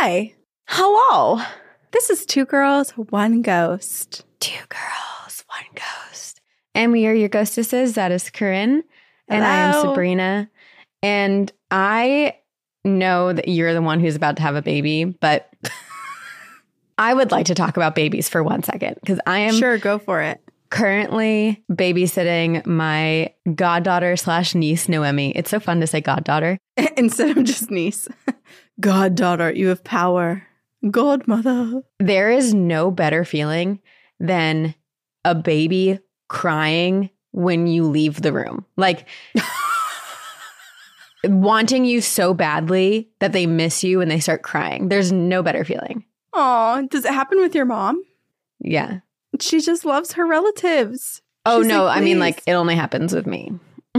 Hi. Hello. This is Two Girls, One Ghost. Two Girls, One Ghost. And we are your ghostesses. That is Corinne. And I am Sabrina. And I know that you're the one who's about to have a baby, but I would like to talk about babies for 1 second because I am Sure, go for it. Currently babysitting my goddaughter / niece, Noemi. It's so fun to say goddaughter. Instead of just niece. Goddaughter, you have power. Godmother. There is no better feeling than a baby crying when you leave the room. Like wanting you so badly that they miss you and they start crying. There's no better feeling. Oh, does it happen with your mom? Yeah. She just loves her relatives. Oh, She's no. like, I mean, like, it only happens with me.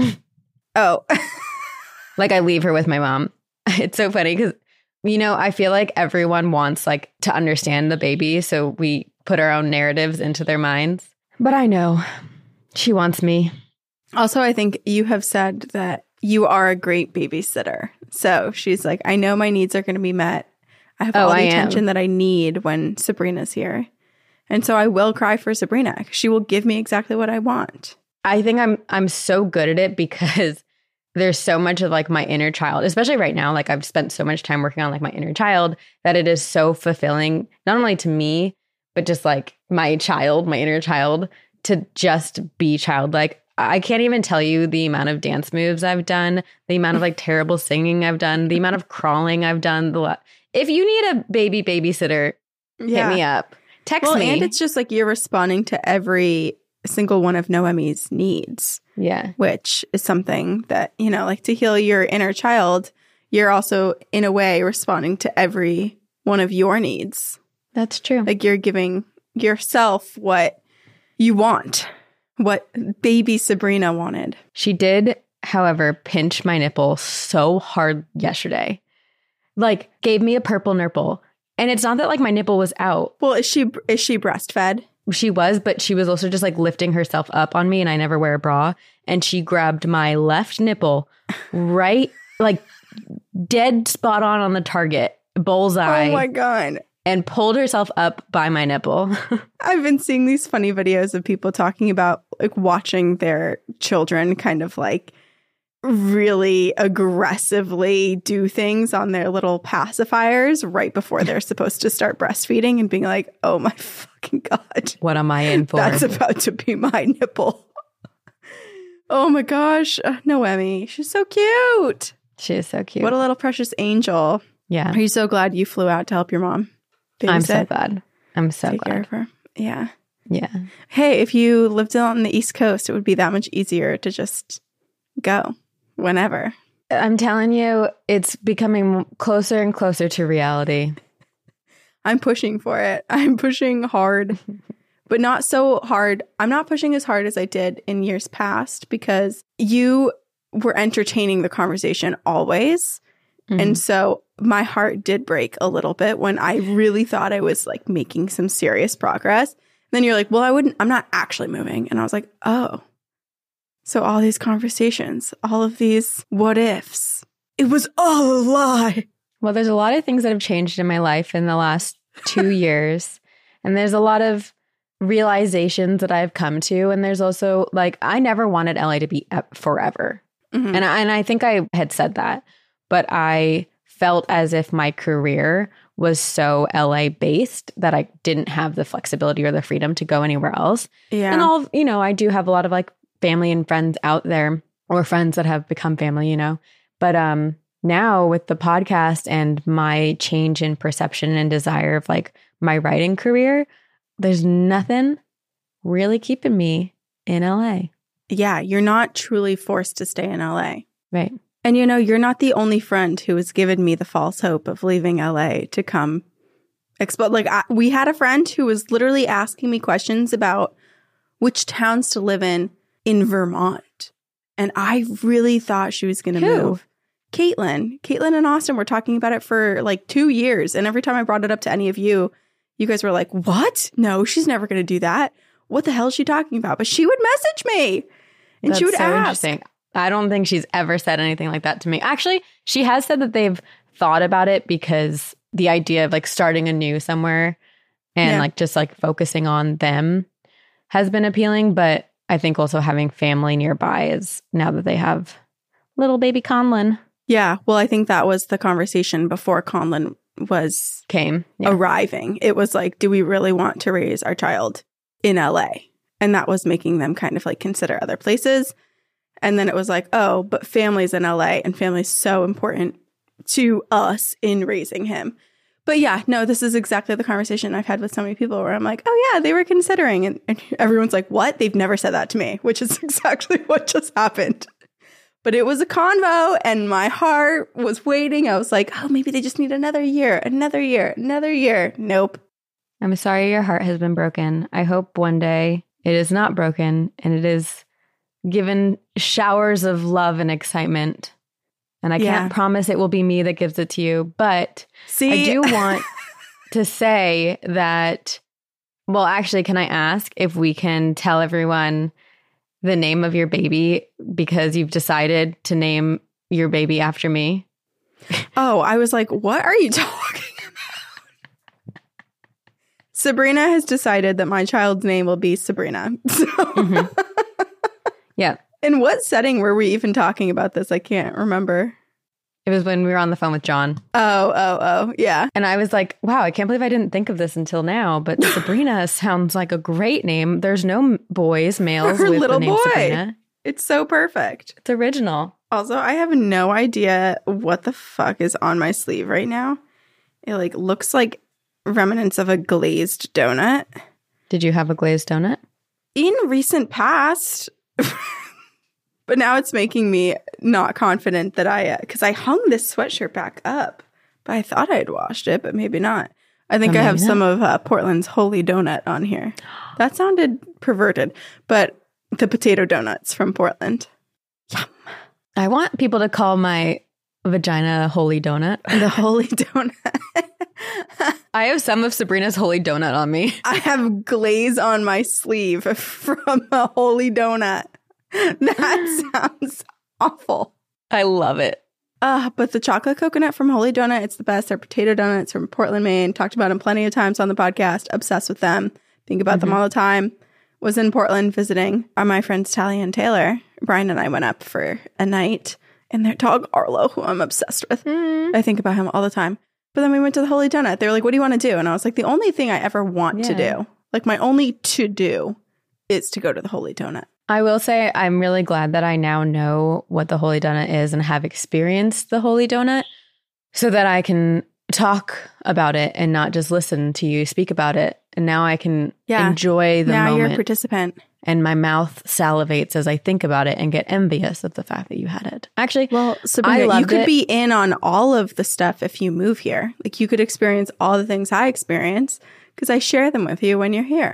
Oh. Like, I leave her with my mom. It's so funny because, you know, I feel like everyone wants, like, to understand the baby. So we put our own narratives into their minds. But I know she wants me. Also, I think you have said that you are a great babysitter. So she's like, I know my needs are going to be met. I have all the attention that I need when Sabrina's here. And so I will cry for Sabrina. She will give me exactly what I want. I think I'm so good at it because there's so much of like my inner child, especially right now. Like I've spent so much time working on like my inner child that it is so fulfilling, not only to me, but just like my child, my inner child, to just be childlike. I can't even tell you the amount of dance moves I've done, the amount of like terrible singing I've done, the amount of crawling I've done. If you need a babysitter, hit me up. Text me. And it's just like you're responding to every single one of Noemi's needs. Yeah. Which is something that, you know, like to heal your inner child, you're also in a way responding to every one of your needs. That's true. Like you're giving yourself what you want, what baby Sabrina wanted. She did, however, pinch my nipple so hard yesterday. Like gave me a purple nipple. And it's not that like my nipple was out. Well, is she breastfed? She was, but she was also just like lifting herself up on me, and I never wear a bra. And she grabbed my left nipple right, like dead spot on the target, bullseye. Oh my God. And pulled herself up by my nipple. I've been seeing these funny videos of people talking about like watching their children kind of like really aggressively do things on their little pacifiers right before they're supposed to start breastfeeding and being like, oh my fucking God. What am I in for? That's about to be my nipple. Oh my gosh. Noemi, she's so cute. She is so cute. What a little precious angel. Yeah. Are you so glad you flew out to help your mom babysit? I'm so glad. I'm so Take glad. care of her. Yeah. Yeah. Hey, if you lived on the East Coast, it would be that much easier to just go whenever. I'm telling you, it's becoming closer and closer to reality. I'm pushing for it. I'm pushing hard, but not so hard. I'm not pushing as hard as I did in years past because you were entertaining the conversation always. Mm-hmm. And so my heart did break a little bit when I really thought I was like making some serious progress. And then you're like, well, I'm not actually moving. And I was like, oh. So all these conversations, all of these what ifs, it was all a lie. Well, there's a lot of things that have changed in my life in the last 2 years. And there's a lot of realizations that I've come to. And there's also like, I never wanted LA to be forever. Mm-hmm. And I think I had said that, but I felt as if my career was so LA based that I didn't have the flexibility or the freedom to go anywhere else. Yeah. And I do have a lot of like family and friends out there, or friends that have become family, but now with the podcast and my change in perception and desire of like my writing career, there's nothing really keeping me in LA. Yeah, you're not truly forced to stay in LA. Right. And you're not the only friend who has given me the false hope of leaving LA to come explode. Like we had a friend who was literally asking me questions about which towns to live in Vermont. And I really thought she was going to move. Caitlin and Austin were talking about it for like 2 years. And every time I brought it up to any of you, you guys were like, what? No, she's never going to do that. What the hell is she talking about? But she would message me and she would ask. Interesting. I don't think she's ever said anything like that to me. Actually, she has said that they've thought about it because the idea of like starting anew somewhere and like just like focusing on them has been appealing. But I think also having family nearby is, now that they have little baby Conlon. Yeah. Well, I think that was the conversation before Conlon came arriving. It was like, do we really want to raise our child in LA? And that was making them kind of like consider other places. And then it was like, oh, but family's in LA and family's so important to us in raising him. But yeah, no, this is exactly the conversation I've had with so many people where I'm like, oh yeah, they were considering. And everyone's like, what? They've never said that to me, which is exactly what just happened. But it was a convo and my heart was waiting. I was like, oh, maybe they just need another year. Nope. I'm sorry your heart has been broken. I hope one day it is not broken and it is given showers of love and excitement. And I can't promise it will be me that gives it to you. But I do want to say that, well, actually, can I ask if we can tell everyone the name of your baby because you've decided to name your baby after me? Oh, I was like, what are you talking about? Sabrina has decided that my child's name will be Sabrina. So Yeah. In what setting were we even talking about this? I can't remember. It was when we were on the phone with John. Oh, yeah. And I was like, wow, I can't believe I didn't think of this until now. But Sabrina sounds like a great name. There's no males Her with little the name boy. Sabrina. It's so perfect. It's original. Also, I have no idea what the fuck is on my sleeve right now. It like looks like remnants of a glazed donut. Did you have a glazed donut? In recent past. But now it's making me not confident that because I hung this sweatshirt back up, but I thought I had washed it, but maybe not. I think I have some of Portland's Holy Donut on here. That sounded perverted, but the potato donuts from Portland. Yum. I want people to call my vagina Holy Donut. The Holy Donut. I have some of Sabrina's Holy Donut on me. I have glaze on my sleeve from a Holy Donut. That sounds awful. I love it. But the chocolate coconut from Holy Donut, it's the best. They're potato donuts from Portland, Maine. Talked about them plenty of times on the podcast. Obsessed with them. Think about them all the time. Was in Portland visiting my friends Tally and Taylor. Brian and I went up for a night. And their dog Arlo, who I'm obsessed with. I think about him all the time. But then we went to the Holy Donut. They were like, what do you want to do? And I was like, the only thing I ever want to do, like my only to do, is to go to the Holy Donut. I will say I'm really glad that I now know what the Holy Donut is and have experienced the Holy Donut so that I can talk about it and not just listen to you speak about it. And now I can enjoy the moment. Now you're a participant. And my mouth salivates as I think about it and get envious of the fact that you had it. Actually, well, Sabrina, you could be in on all of the stuff if you move here. Like you could experience all the things I experience because I share them with you when you're here.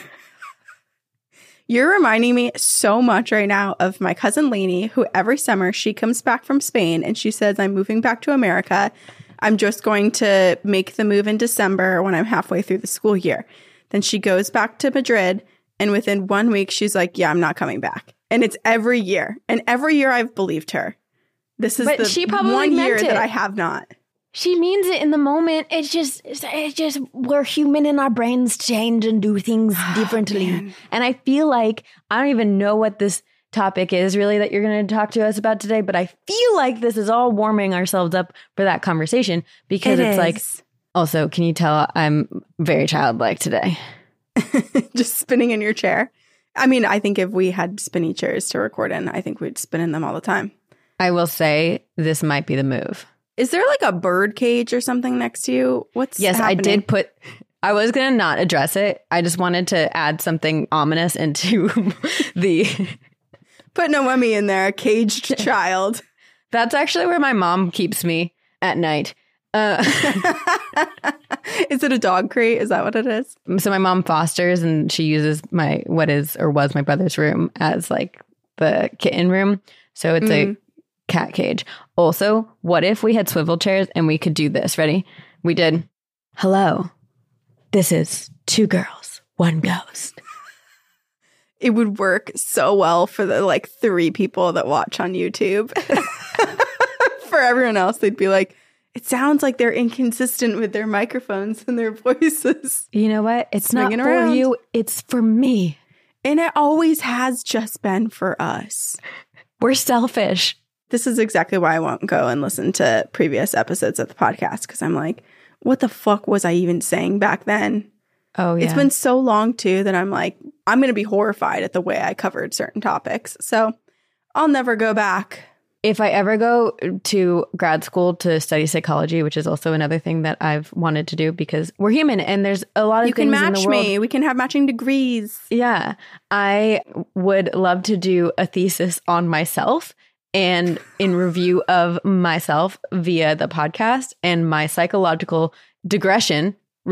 You're reminding me so much right now of my cousin Lainey, who every summer she comes back from Spain and she says, I'm moving back to America. I'm just going to make the move in December when I'm halfway through the school year. Then she goes back to Madrid and within 1 week, she's like, yeah, I'm not coming back. And it's every year. And every year I've believed her. This is the 1 year that I have not. She means it in the moment. It's just we're human and our brains change and do things differently. And I feel like I don't even know what this topic is really that you're going to talk to us about today, but I feel like this is all warming ourselves up for that conversation because it's like, also, can you tell I'm very childlike today? Just spinning in your chair. I mean, I think if we had spinny chairs to record in, I think we'd spin in them all the time. I will say this might be the move. Is there like a bird cage or something next to you? What's happening? I did put, I was going to not address it. I just wanted to add something ominous into the... Put Noemi in there, a caged child. That's actually where my mom keeps me at night. Is it a dog crate? Is that what it is? So my mom fosters and she uses was my brother's room as like the kitten room. So it's a cat cage. Also, what if we had swivel chairs and we could do this? Ready? We did. Hello. This is 2 girls, 1 ghost. It would work so well for the like 3 people that watch on YouTube. For everyone else, they'd be like, It sounds like they're inconsistent with their microphones and their voices. You know what? It's not for around. you. It's for me. And it always has just been for us. We're selfish. This is exactly why I won't go and listen to previous episodes of the podcast, because I'm like, what the fuck was I even saying back then? Oh, yeah. It's been so long, too, that I'm like, I'm going to be horrified at the way I covered certain topics. So I'll never go back. If I ever go to grad school to study psychology, which is also another thing that I've wanted to do because we're human and there's a lot of you things can match in the world. me. We can have matching degrees. Yeah. I would love to do a thesis on myself and in review of myself via the podcast and my psychological regression,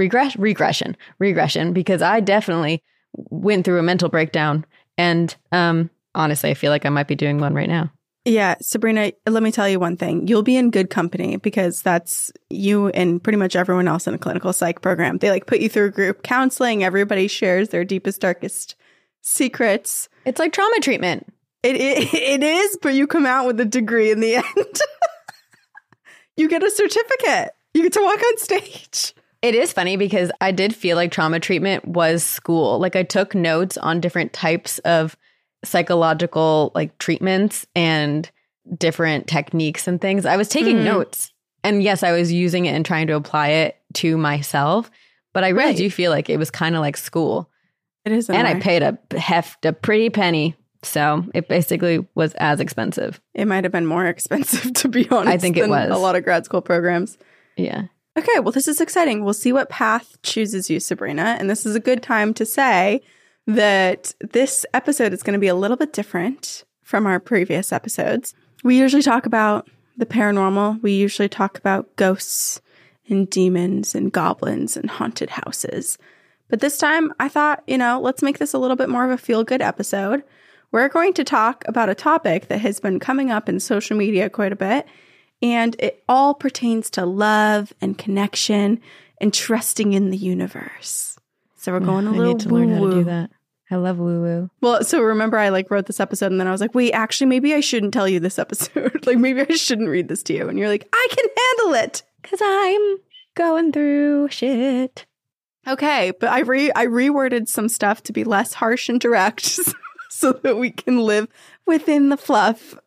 because I definitely went through a mental breakdown. And honestly, I feel like I might be doing one right now. Yeah, Sabrina, let me tell you one thing. You'll be in good company because that's you and pretty much everyone else in a clinical psych program. They like put you through group counseling. Everybody shares their deepest, darkest secrets. It's like trauma treatment. It is, but you come out with a degree in the end. You get a certificate. You get to walk on stage. It is funny because I did feel like trauma treatment was school. Like I took notes on different types of psychological like treatments and different techniques and things. I was taking notes and yes, I was using it and trying to apply it to myself, but I really do feel like it was kind of like school. It is. And I paid a pretty penny. So it basically was as expensive. It might have been more expensive, to be honest. I think it was. A lot of grad school programs. Yeah. Okay, well, this is exciting. We'll see what path chooses you, Sabrina. And this is a good time to say that this episode is going to be a little bit different from our previous episodes. We usually talk about the paranormal. We usually talk about ghosts and demons and goblins and haunted houses. But this time I thought, let's make this a little bit more of a feel-good episode. We're going to talk about a topic that has been coming up in social media quite a bit. And it all pertains to love and connection and trusting in the universe. So we're going a little I need to learn how to do that. I love woo-woo. Well, so remember I wrote this episode and then I was like, wait, actually, maybe I shouldn't tell you this episode. Maybe I shouldn't read this to you. And you're like, I can handle it. Because I'm going through shit. Okay, but I reworded some stuff to be less harsh and direct so that we can live within the fluff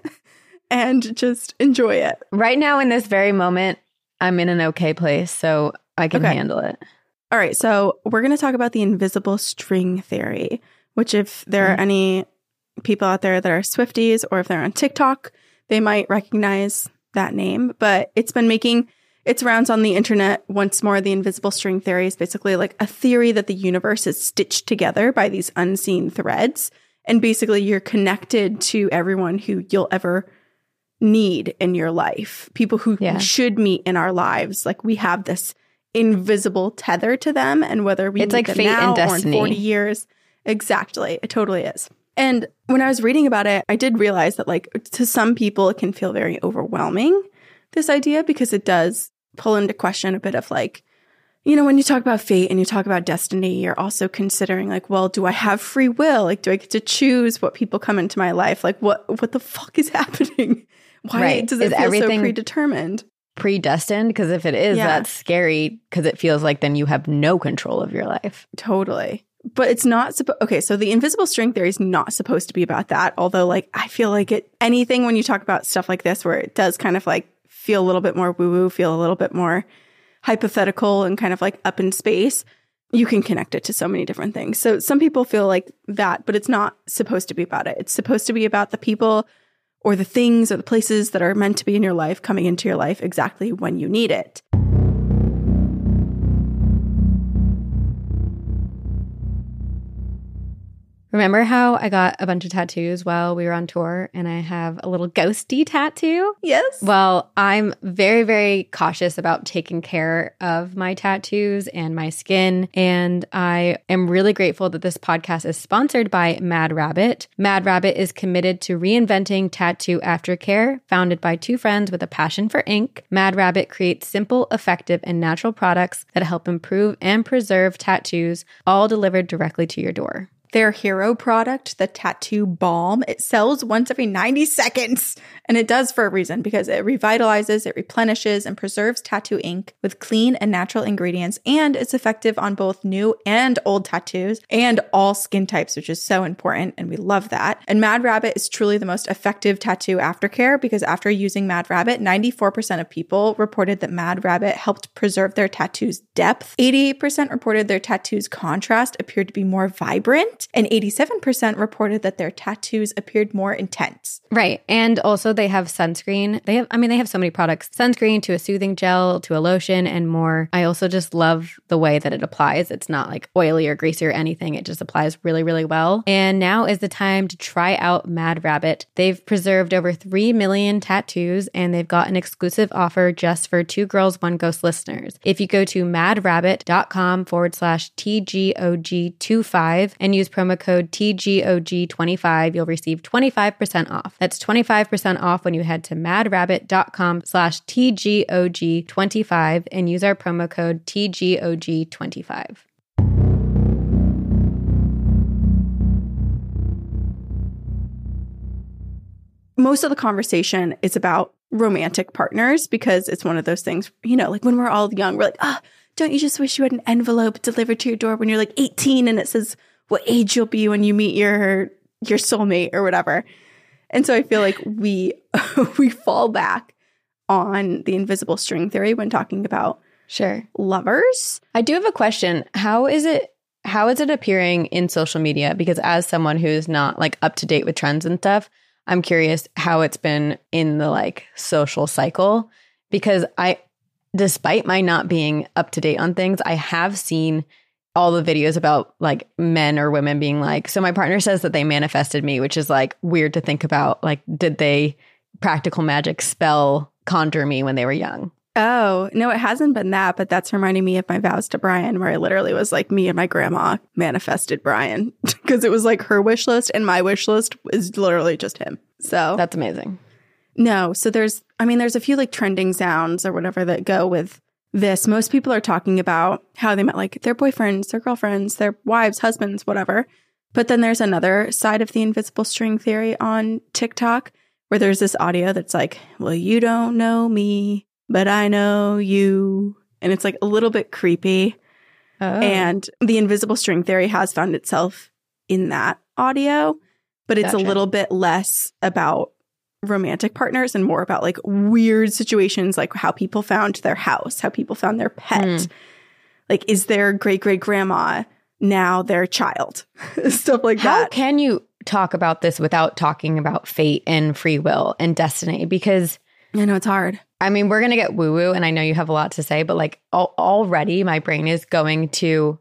and just enjoy it. Right now in this very moment, I'm in an okay place, so I can handle it. All right, so we're going to talk about the invisible string theory, which if there are any people out there that are Swifties or if they're on TikTok, they might recognize that name. But it's been making its rounds on the internet once more. The invisible string theory is basically like a theory that the universe is stitched together by these unseen threads. And basically you're connected to everyone who you'll ever need in your life. People who we should meet in our lives. Like we have this invisible tether to them, and whether we it's meet like them fate now and destiny. or in 40 years. Exactly. It totally is. And when I was reading about it, I did realize that to some people it can feel very overwhelming, this idea, because it does pull into question a bit of when you talk about fate and you talk about destiny, you're also considering well, do I have free will? Do I get to choose what people come into my life? What the fuck is happening? Why does it feel so predetermined? Predestined? Because if it is, that's scary, because it feels like then you have no control of your life. Totally. But it's not okay, so the invisible string theory is not supposed to be about that, although I feel like anything when you talk about stuff like this where it does kind of feel a little bit more woo-woo, feel a little bit more hypothetical and kind of up in space, you can connect it to so many different things. So some people feel like that, but it's not supposed to be about it. It's supposed to be about the people or the things or the places that are meant to be in your life coming into your life exactly when you need it. Remember how I got a bunch of tattoos while we were on tour and I have a little ghosty tattoo? Yes. Well, I'm very, very cautious about taking care of my tattoos and my skin. And I am really grateful that this podcast is sponsored by Mad Rabbit. Mad Rabbit is committed to reinventing tattoo aftercare. Founded by two friends with a passion for ink, Mad Rabbit creates simple, effective, and natural products that help improve and preserve tattoos, all delivered directly to your door. Their hero product, the Tattoo Balm, it sells once every 90 seconds. And it does for a reason, because it revitalizes, it replenishes, and preserves tattoo ink with clean and natural ingredients. And it's effective on both new and old tattoos and all skin types, which is so important. And we love that. And Mad Rabbit is truly the most effective tattoo aftercare, because after using Mad Rabbit, 94% of people reported that Mad Rabbit helped preserve their tattoo's depth. 88% reported their tattoo's contrast appeared to be more vibrant. And 87% reported that their tattoos appeared more intense. Right. And also they have sunscreen. They have so many products. Sunscreen to a soothing gel to a lotion and more. I also just love the way that it applies. It's not like oily or greasy or anything. It just applies really, really well. And now is the time to try out Mad Rabbit. They've preserved over 3 million tattoos, and they've got an exclusive offer just for Two Girls, One Ghost listeners. If you go to madrabbit.com/TGOG25 and use promo code TGOG25, you'll receive 25% off. That's 25% off when you head to madrabbit.com/TGOG25 and use our promo code TGOG25. Most of the conversation is about romantic partners, because it's one of those things, like when we're all young, we're like, don't you just wish you had an envelope delivered to your door when you're like 18 and it says what age you'll be when you meet your soulmate or whatever. And so I feel like we fall back on the invisible string theory when talking about lovers. I do have a question. How is it appearing in social media? Because as someone who's not like up to date with trends and stuff, I'm curious how it's been in the like social cycle, because despite my not being up to date on things, I have seen all the videos about like men or women being like, so my partner says that they manifested me, which is like weird to think about. Like, did they practical magic spell conjure me when they were young? Oh, no, it hasn't been that, but that's reminding me of my vows to Brian, where I literally was like, me and my grandma manifested Brian, because it was like her wish list and my wish list is literally just him. So that's amazing. No, so there's a few like trending sounds or whatever that go with this. Most people are talking about how they met like their boyfriends, their girlfriends, their wives, husbands, whatever. But then there's another side of the invisible string theory on TikTok, where there's this audio that's like, well, you don't know me, but I know you. And it's like a little bit creepy. Oh. And the invisible string theory has found itself in that audio, but it's a little bit less about romantic partners and more about like weird situations, like how people found their house, how people found their pet. Like, is their great-great-grandma now their child? Stuff like that. How can you talk about this without talking about fate and free will and destiny? Because I know it's hard. I mean, we're going to get woo-woo, and I know you have a lot to say, but like already my brain is going to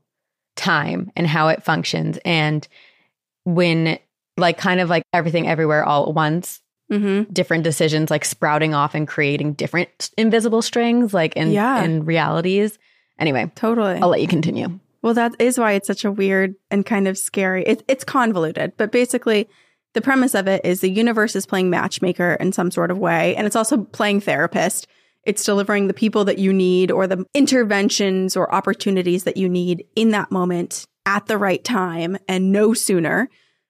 time and how it functions. And when like kind of like everything everywhere all at once, different decisions like sprouting off and creating different invisible strings like in realities. Anyway, totally. I'll let you continue. Well, that is why it's such a weird and kind of scary. It's convoluted, but basically the premise of it is the universe is playing matchmaker in some sort of way, and it's also playing therapist. It's delivering the people that you need or the interventions or opportunities that you need in that moment at the right time and no sooner.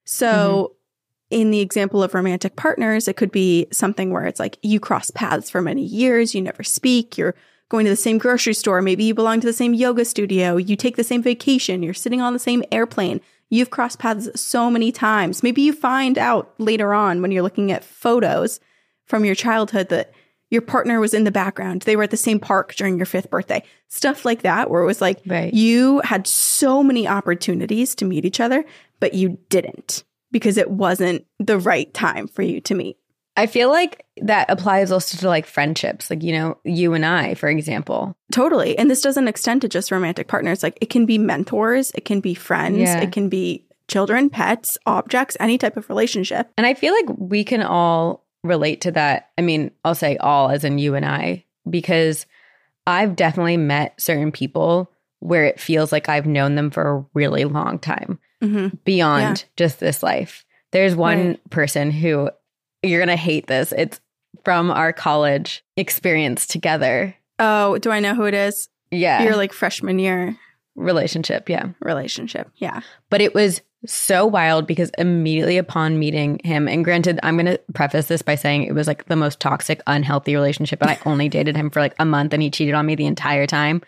So in the example of romantic partners, it could be something where it's like you cross paths for many years, you never speak, you're going to the same grocery store, maybe you belong to the same yoga studio, you take the same vacation, you're sitting on the same airplane. You've crossed paths so many times. Maybe you find out later on when you're looking at photos from your childhood that your partner was in the background. They were at the same park during your 5th birthday. Stuff like that, where it was like you had so many opportunities to meet each other, but you didn't because it wasn't the right time for you to meet. I feel like that applies also to like friendships, like, you know, you and I, for example. Totally. And this doesn't extend to just romantic partners. Like it can be mentors, it can be friends, it can be children, pets, objects, any type of relationship. And I feel like we can all relate to that. I mean, I'll say all as in you and I, because I've definitely met certain people where it feels like I've known them for a really long time beyond just this life. There's one person who, you're going to hate this. It's from our college experience together. Oh, do I know who it is? Yeah. You're like freshman year. relationship. Yeah. Relationship. Yeah. But it was so wild because immediately upon meeting him, and granted, I'm going to preface this by saying it was like the most toxic, unhealthy relationship. And I only dated him for like a month and he cheated on me the entire time.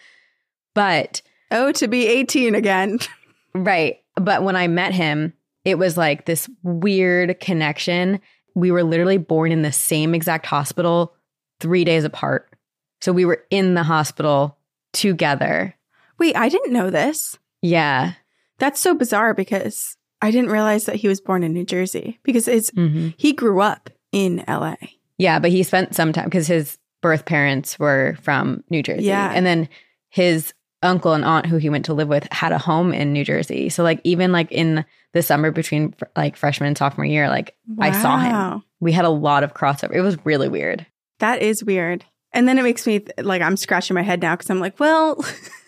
But oh, to be 18 again. Right. But when I met him, it was like this weird connection. We were literally born in the same exact hospital 3 days apart. So we were in the hospital together. Wait, I didn't know this. Yeah. That's so bizarre because I didn't realize that he was born in New Jersey because he grew up in LA. Yeah, but he spent some time because his birth parents were from New Jersey. Yeah. And then his uncle and aunt who he went to live with had a home in New Jersey. So like even like in the summer between like freshman and sophomore year, like I saw him. We had a lot of crossover. It was really weird. That is weird. And then it makes me like I'm scratching my head now because I'm like, well,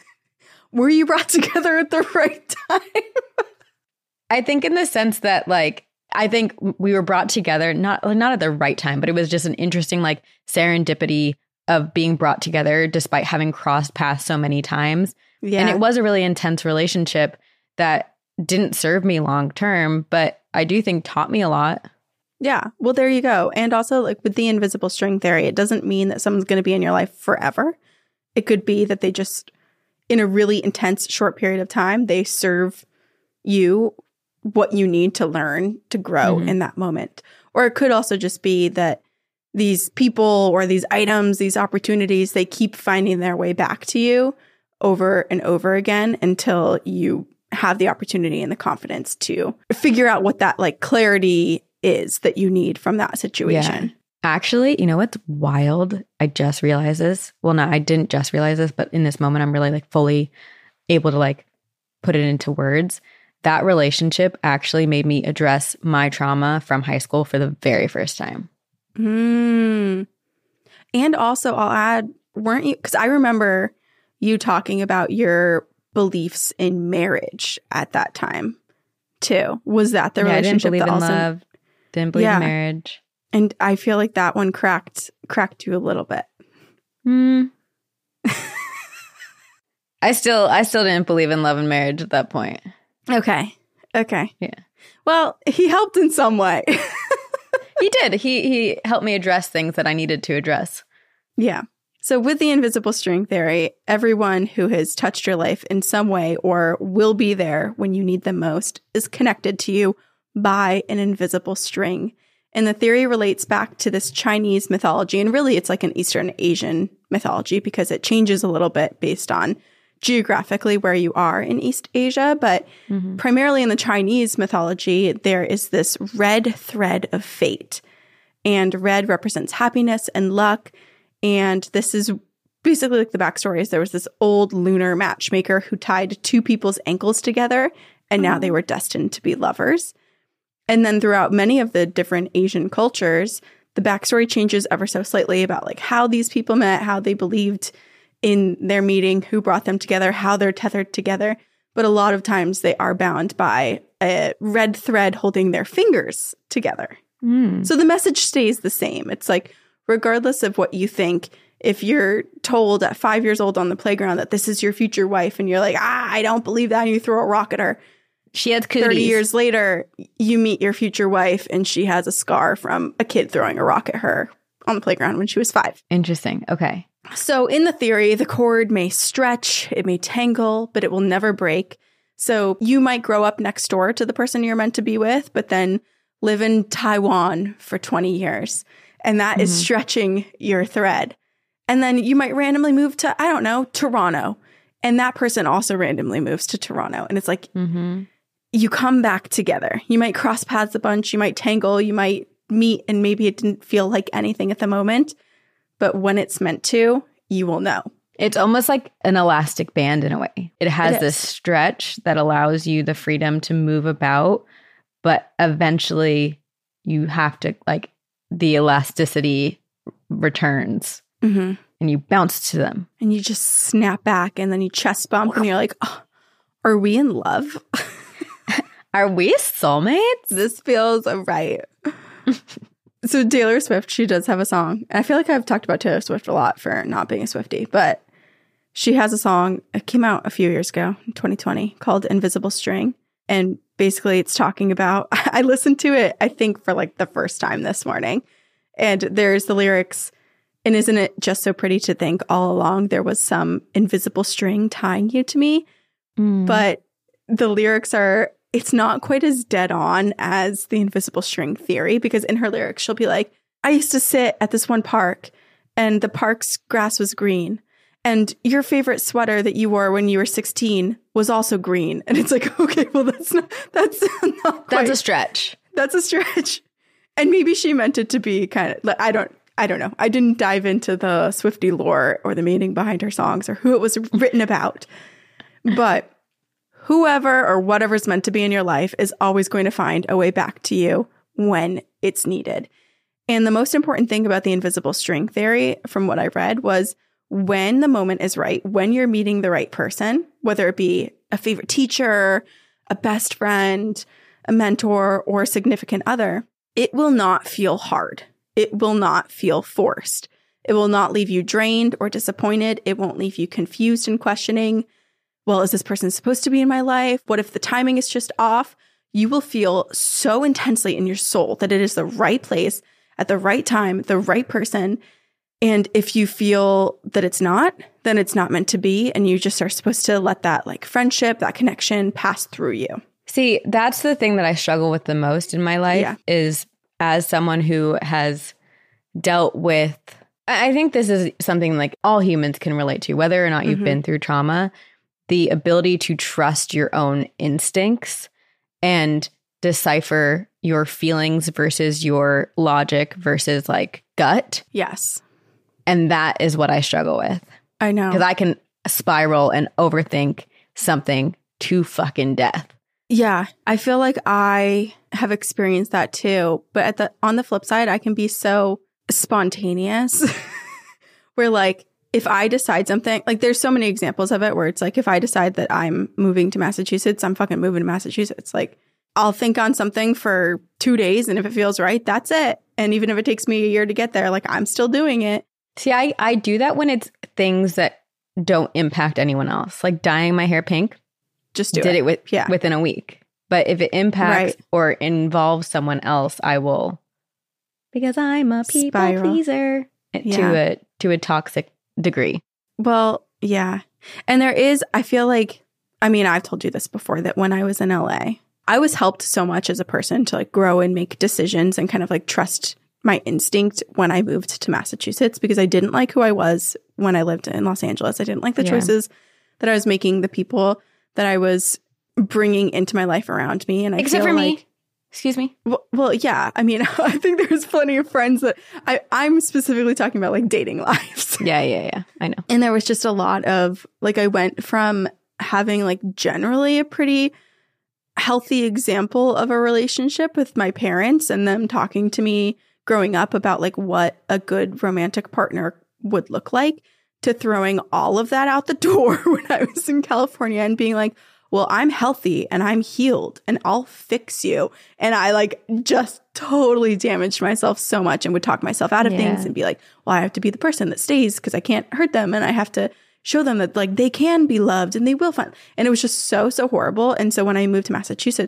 were you brought together at the right time? I think in the sense that like I think we were brought together not at the right time, but it was just an interesting like serendipity of being brought together despite having crossed paths so many times. Yeah. And it was a really intense relationship that didn't serve me long term, but I do think taught me a lot. Yeah. Well, there you go. And also like with the invisible string theory, it doesn't mean that someone's going to be in your life forever. It could be that they just, in a really intense short period of time, they serve you what you need to learn to grow in that moment. Or it could also just be that these people or these items, these opportunities, they keep finding their way back to you over and over again until you have the opportunity and the confidence to figure out what that like clarity is that you need from that situation. Yeah. Actually, you know what's wild? I just realized this. Well, no, I didn't just realize this, but in this moment, I'm really like fully able to like put it into words. That relationship actually made me address my trauma from high school for the very first time. And also I'll add, weren't you, because I remember you talking about your beliefs in marriage at that time too. Was that the relationship? I didn't believe that in also, love, didn't believe in marriage. And I feel like that one cracked you a little bit. I still didn't believe in love and marriage at that point. Okay. Yeah. Well, he helped in some way. He did. He helped me address things that I needed to address. Yeah. So with the invisible string theory, everyone who has touched your life in some way or will be there when you need them most is connected to you by an invisible string. And the theory relates back to this Chinese mythology. And really, it's like an Eastern Asian mythology because it changes a little bit based on geographically where you are in East Asia. But primarily in the Chinese mythology, there is this red thread of fate. And red represents happiness and luck. And this is basically like the backstory is there was this old lunar matchmaker who tied two people's ankles together. And now they were destined to be lovers. And then throughout many of the different Asian cultures, the backstory changes ever so slightly about like how these people met, how they believed in their meeting, who brought them together, how they're tethered together. But a lot of times they are bound by a red thread holding their fingers together. So the message stays the same. It's like, regardless of what you think, if you're told at 5 years old on the playground that this is your future wife and you're like, I don't believe that, and you throw a rock at her. She has cooties. 30 years later, you meet your future wife and she has a scar from a kid throwing a rock at her on the playground when she was 5. Interesting. Okay. So in the theory, the cord may stretch, it may tangle, but it will never break. So you might grow up next door to the person you're meant to be with, but then live in Taiwan for 20 years. And that is stretching your thread. And then you might randomly move to, I don't know, Toronto. And that person also randomly moves to Toronto. And it's like, you come back together. You might cross paths a bunch. You might tangle. You might meet and maybe it didn't feel like anything at the moment. But when it's meant to, you will know. It's almost like an elastic band in a way. It has this stretch that allows you the freedom to move about, but eventually you have to, like, the elasticity returns and you bounce to them. And you just snap back and then you chest bump and you're like, oh, are we in love? Are we soulmates? This feels right. So Taylor Swift, she does have a song. I feel like I've talked about Taylor Swift a lot for not being a Swiftie, but She has a song, it came out a few years ago, in 2020, called Invisible String. And basically it's talking about, I listened to it, I think for like the first time this morning. And there's the lyrics, and isn't it just so pretty to think all along there was some invisible string tying you to me? But the lyrics are, it's not quite as dead on as the invisible string theory, because in her lyrics, she'll be like, I used to sit at this one park and the park's grass was green. And your favorite sweater that you wore when you were 16 was also green. And it's like, okay, well, that's not quite. That's a stretch. That's a stretch. And maybe she meant it to be kind of, I don't know. I didn't dive into the Swiftie lore or the meaning behind her songs or who it was written about. But whoever or whatever's meant to be in your life is always going to find a way back to you when it's needed. And the most important thing about the invisible string theory, from what I read, was when the moment is right, when you're meeting the right person, whether it be a favorite teacher, a best friend, a mentor, or a significant other, it will not feel hard. It will not feel forced. It will not leave you drained or disappointed. It won't leave you confused and questioning, well, is this person supposed to be in my life? What if the timing is just off? You will feel so intensely in your soul that it is the right place at the right time, the right person. And if you feel that it's not, then it's not meant to be. And you just are supposed to let that like friendship, that connection pass through you. See, that's the thing that I struggle with the most in my life is as someone who has dealt with, I think this is something like all humans can relate to, whether or not you've been through trauma, the ability to trust your own instincts and decipher your feelings versus your logic versus like gut. Yes. And that is what I struggle with. I know. Because I can spiral and overthink something to fucking death. Yeah. I feel like I have experienced that too. But on the flip side, I can be so spontaneous where like if I decide something, like there's so many examples of it where it's like if I decide that I'm moving to Massachusetts, I'm fucking moving to Massachusetts. Like I'll think on something for 2 days and if it feels right, that's it. And even if it takes me a year to get there, like I'm still doing it. See, I do that when it's things that don't impact anyone else. Like dyeing my hair pink. Just do did it. Within a week. But if it impacts or involves someone else, I will, because I'm a people pleaser to a toxic degree. Well, yeah. And there is, I feel like, I mean, I've told you this before, that when I was in LA, I was helped so much as a person to like grow and make decisions and kind of like trust my instinct when I moved to Massachusetts, because I didn't like who I was when I lived in Los Angeles. I didn't like the choices that I was making, the people that I was bringing into my life around me. And I except feel for like, me. Excuse me. Well, yeah. I mean, I think there's plenty of friends that I'm specifically talking about like dating lives. Yeah. I know. And there was just a lot of like, I went from having like generally a pretty healthy example of a relationship with my parents and them talking to me growing up about like what a good romantic partner would look like, to throwing all of that out the door when I was in California and being like, well, I'm healthy and I'm healed and I'll fix you. And I like just totally damaged myself so much and would talk myself out of things and be like, well, I have to be the person that stays because I can't hurt them. And I have to show them that like they can be loved and they will find. And it was just so horrible. And so when I moved to Massachusetts,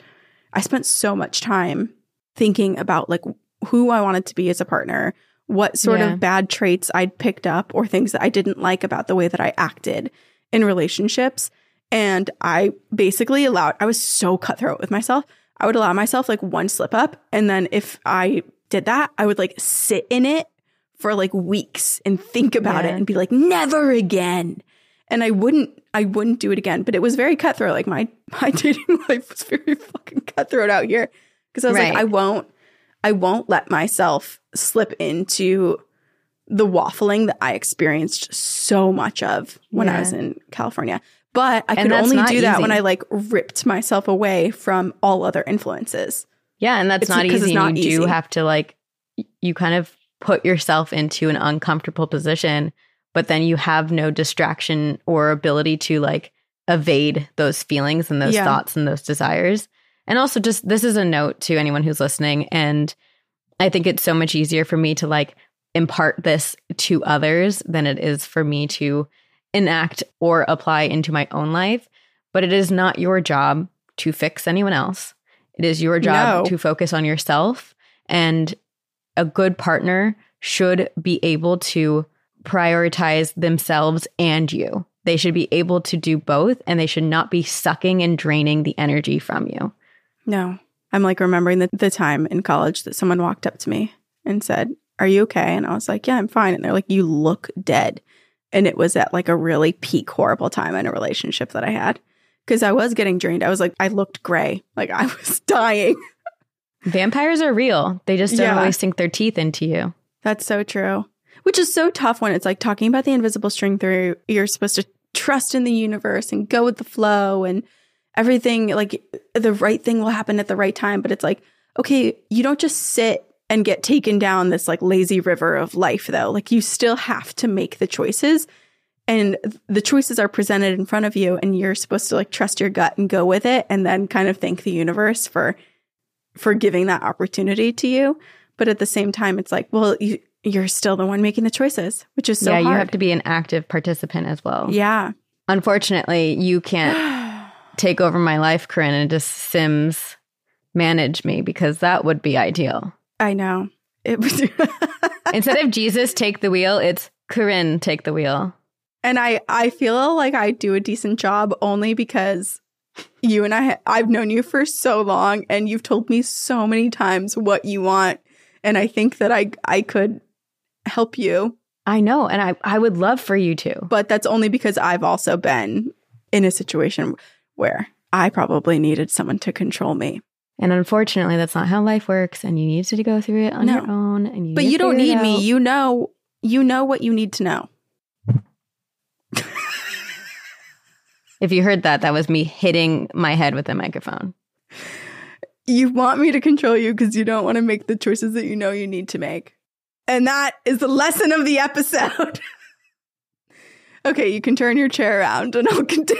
I spent so much time thinking about like who I wanted to be as a partner, what sort of bad traits I'd picked up or things that I didn't like about the way that I acted in relationships. And I basically I was so cutthroat with myself. I would allow myself like one slip up. And then if I did that, I would like sit in it for like weeks and think about it and be like, never again. And I wouldn't do it again. But it was very cutthroat. Like my dating life was very fucking cutthroat out here. Because I was like, I won't let myself slip into the waffling that I experienced so much of when I was in California. But I could only do that when I like ripped myself away from all other influences. Yeah, and that's not easy. And you do have to like, you kind of put yourself into an uncomfortable position, but then you have no distraction or ability to like evade those feelings and those thoughts and those desires. And also just, this is a note to anyone who's listening. And I think it's so much easier for me to like impart this to others than it is for me to enact or apply into my own life. But it is not your job to fix anyone else. It is your job to focus on yourself. And a good partner should be able to prioritize themselves and you. They should be able to do both, and they should not be sucking and draining the energy from you. No. I'm like remembering the time in college that someone walked up to me and said, "Are you okay?" And I was like, "Yeah, I'm fine." And they're like, "You look dead." And it was at like a really peak horrible time in a relationship that I had. Because I was getting drained. I was like, I looked gray. Like I was dying. Vampires are real. They just don't always sink their teeth into you. That's so true. Which is so tough when it's like talking about the invisible string theory. You're supposed to trust in the universe and go with the flow and everything. Like the right thing will happen at the right time. But it's like, okay, you don't just sit and get taken down this like lazy river of life though. Like you still have to make the choices. And the choices are presented in front of you, and you're supposed to like trust your gut and go with it, and then kind of thank the universe for giving that opportunity to you. But at the same time, it's like, well, you're still the one making the choices, which is so hard. Yeah, you have to be an active participant as well. Yeah. Unfortunately, you can't take over my life, Corinne, and just Sims manage me, because that would be ideal. I know. It was Instead of Jesus take the wheel, it's Corinne take the wheel. And I feel like I do a decent job only because you and I've known you for so long, and you've told me so many times what you want. And I think that I could help you. I know. And I would love for you to. But that's only because I've also been in a situation where I probably needed someone to control me. And unfortunately, that's not how life works. And you need to go through it on your own. And but you don't need me. You know what you need to know. If you heard that, that was me hitting my head with the microphone. You want me to control you because you don't want to make the choices that you know you need to make. And that is the lesson of the episode. Okay, you can turn your chair around and I'll continue.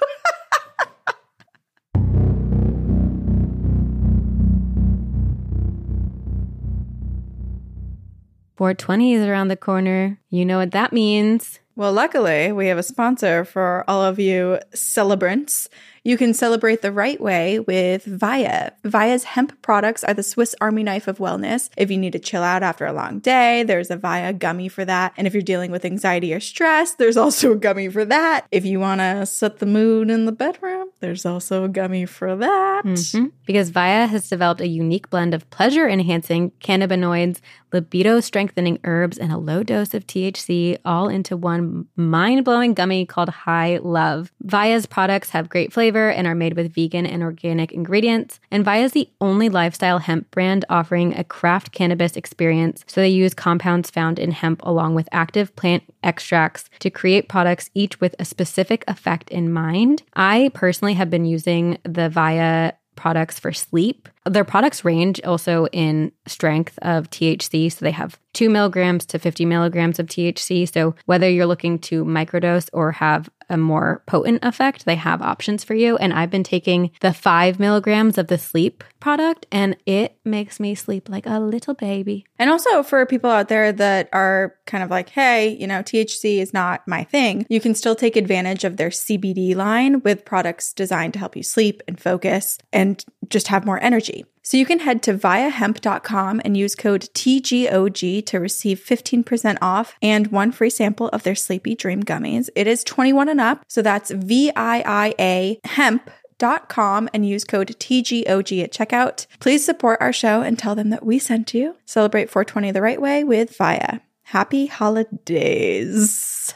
420 is around the corner. You know what that means. Well, luckily, we have a sponsor for all of you celebrants. You can celebrate the right way with Viya. Viya's hemp products are the Swiss Army knife of wellness. If you need to chill out after a long day, there's a Viya gummy for that. And if you're dealing with anxiety or stress, there's also a gummy for that. If you want to set the mood in the bedroom, there's also a gummy for that. Mm-hmm. Because Viya has developed a unique blend of pleasure-enhancing cannabinoids, libido-strengthening herbs, and a low dose of THC all into one mind-blowing gummy called High Love. Viya's products have great flavor and are made with vegan and organic ingredients. And Viya is the only lifestyle hemp brand offering a craft cannabis experience. So they use compounds found in hemp along with active plant extracts to create products, each with a specific effect in mind. I personally have been using the Viya products for sleep. Their products range also in strength of THC. So they have 2 milligrams to 50 milligrams of THC. So whether you're looking to microdose or have a more potent effect, they have options for you. And I've been taking the 5 milligrams of the sleep product, and it makes me sleep like a little baby. And also for people out there that are kind of like, hey, THC is not my thing, you can still take advantage of their CBD line with products designed to help you sleep and focus and just have more energy. So you can head to viyahemp.com and use code TGOG to receive 15% off and one free sample of their Sleepy Dream gummies. It is 21 and up, so that's VIIA hemp.com and use code TGOG at checkout. Please support our show and tell them that we sent you. Celebrate 420 the right way with Viya. Happy holidays.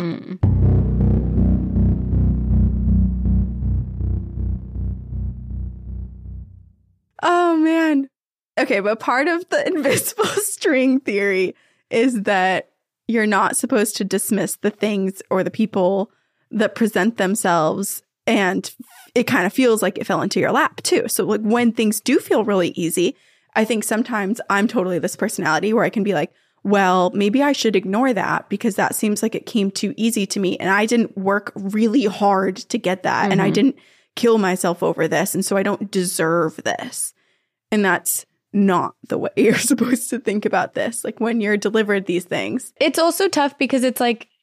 Oh, man. Okay, but part of the invisible string theory is that you're not supposed to dismiss the things or the people that present themselves, and it kind of feels like it fell into your lap, too. So like when things do feel really easy, I think sometimes I'm totally this personality where I can be like, well, maybe I should ignore that because that seems like it came too easy to me, and I didn't work really hard to get that, and I didn't kill myself over this, and so I don't deserve this. And that's not the way you're supposed to think about this, like when you're delivered these things. It's also tough because it's like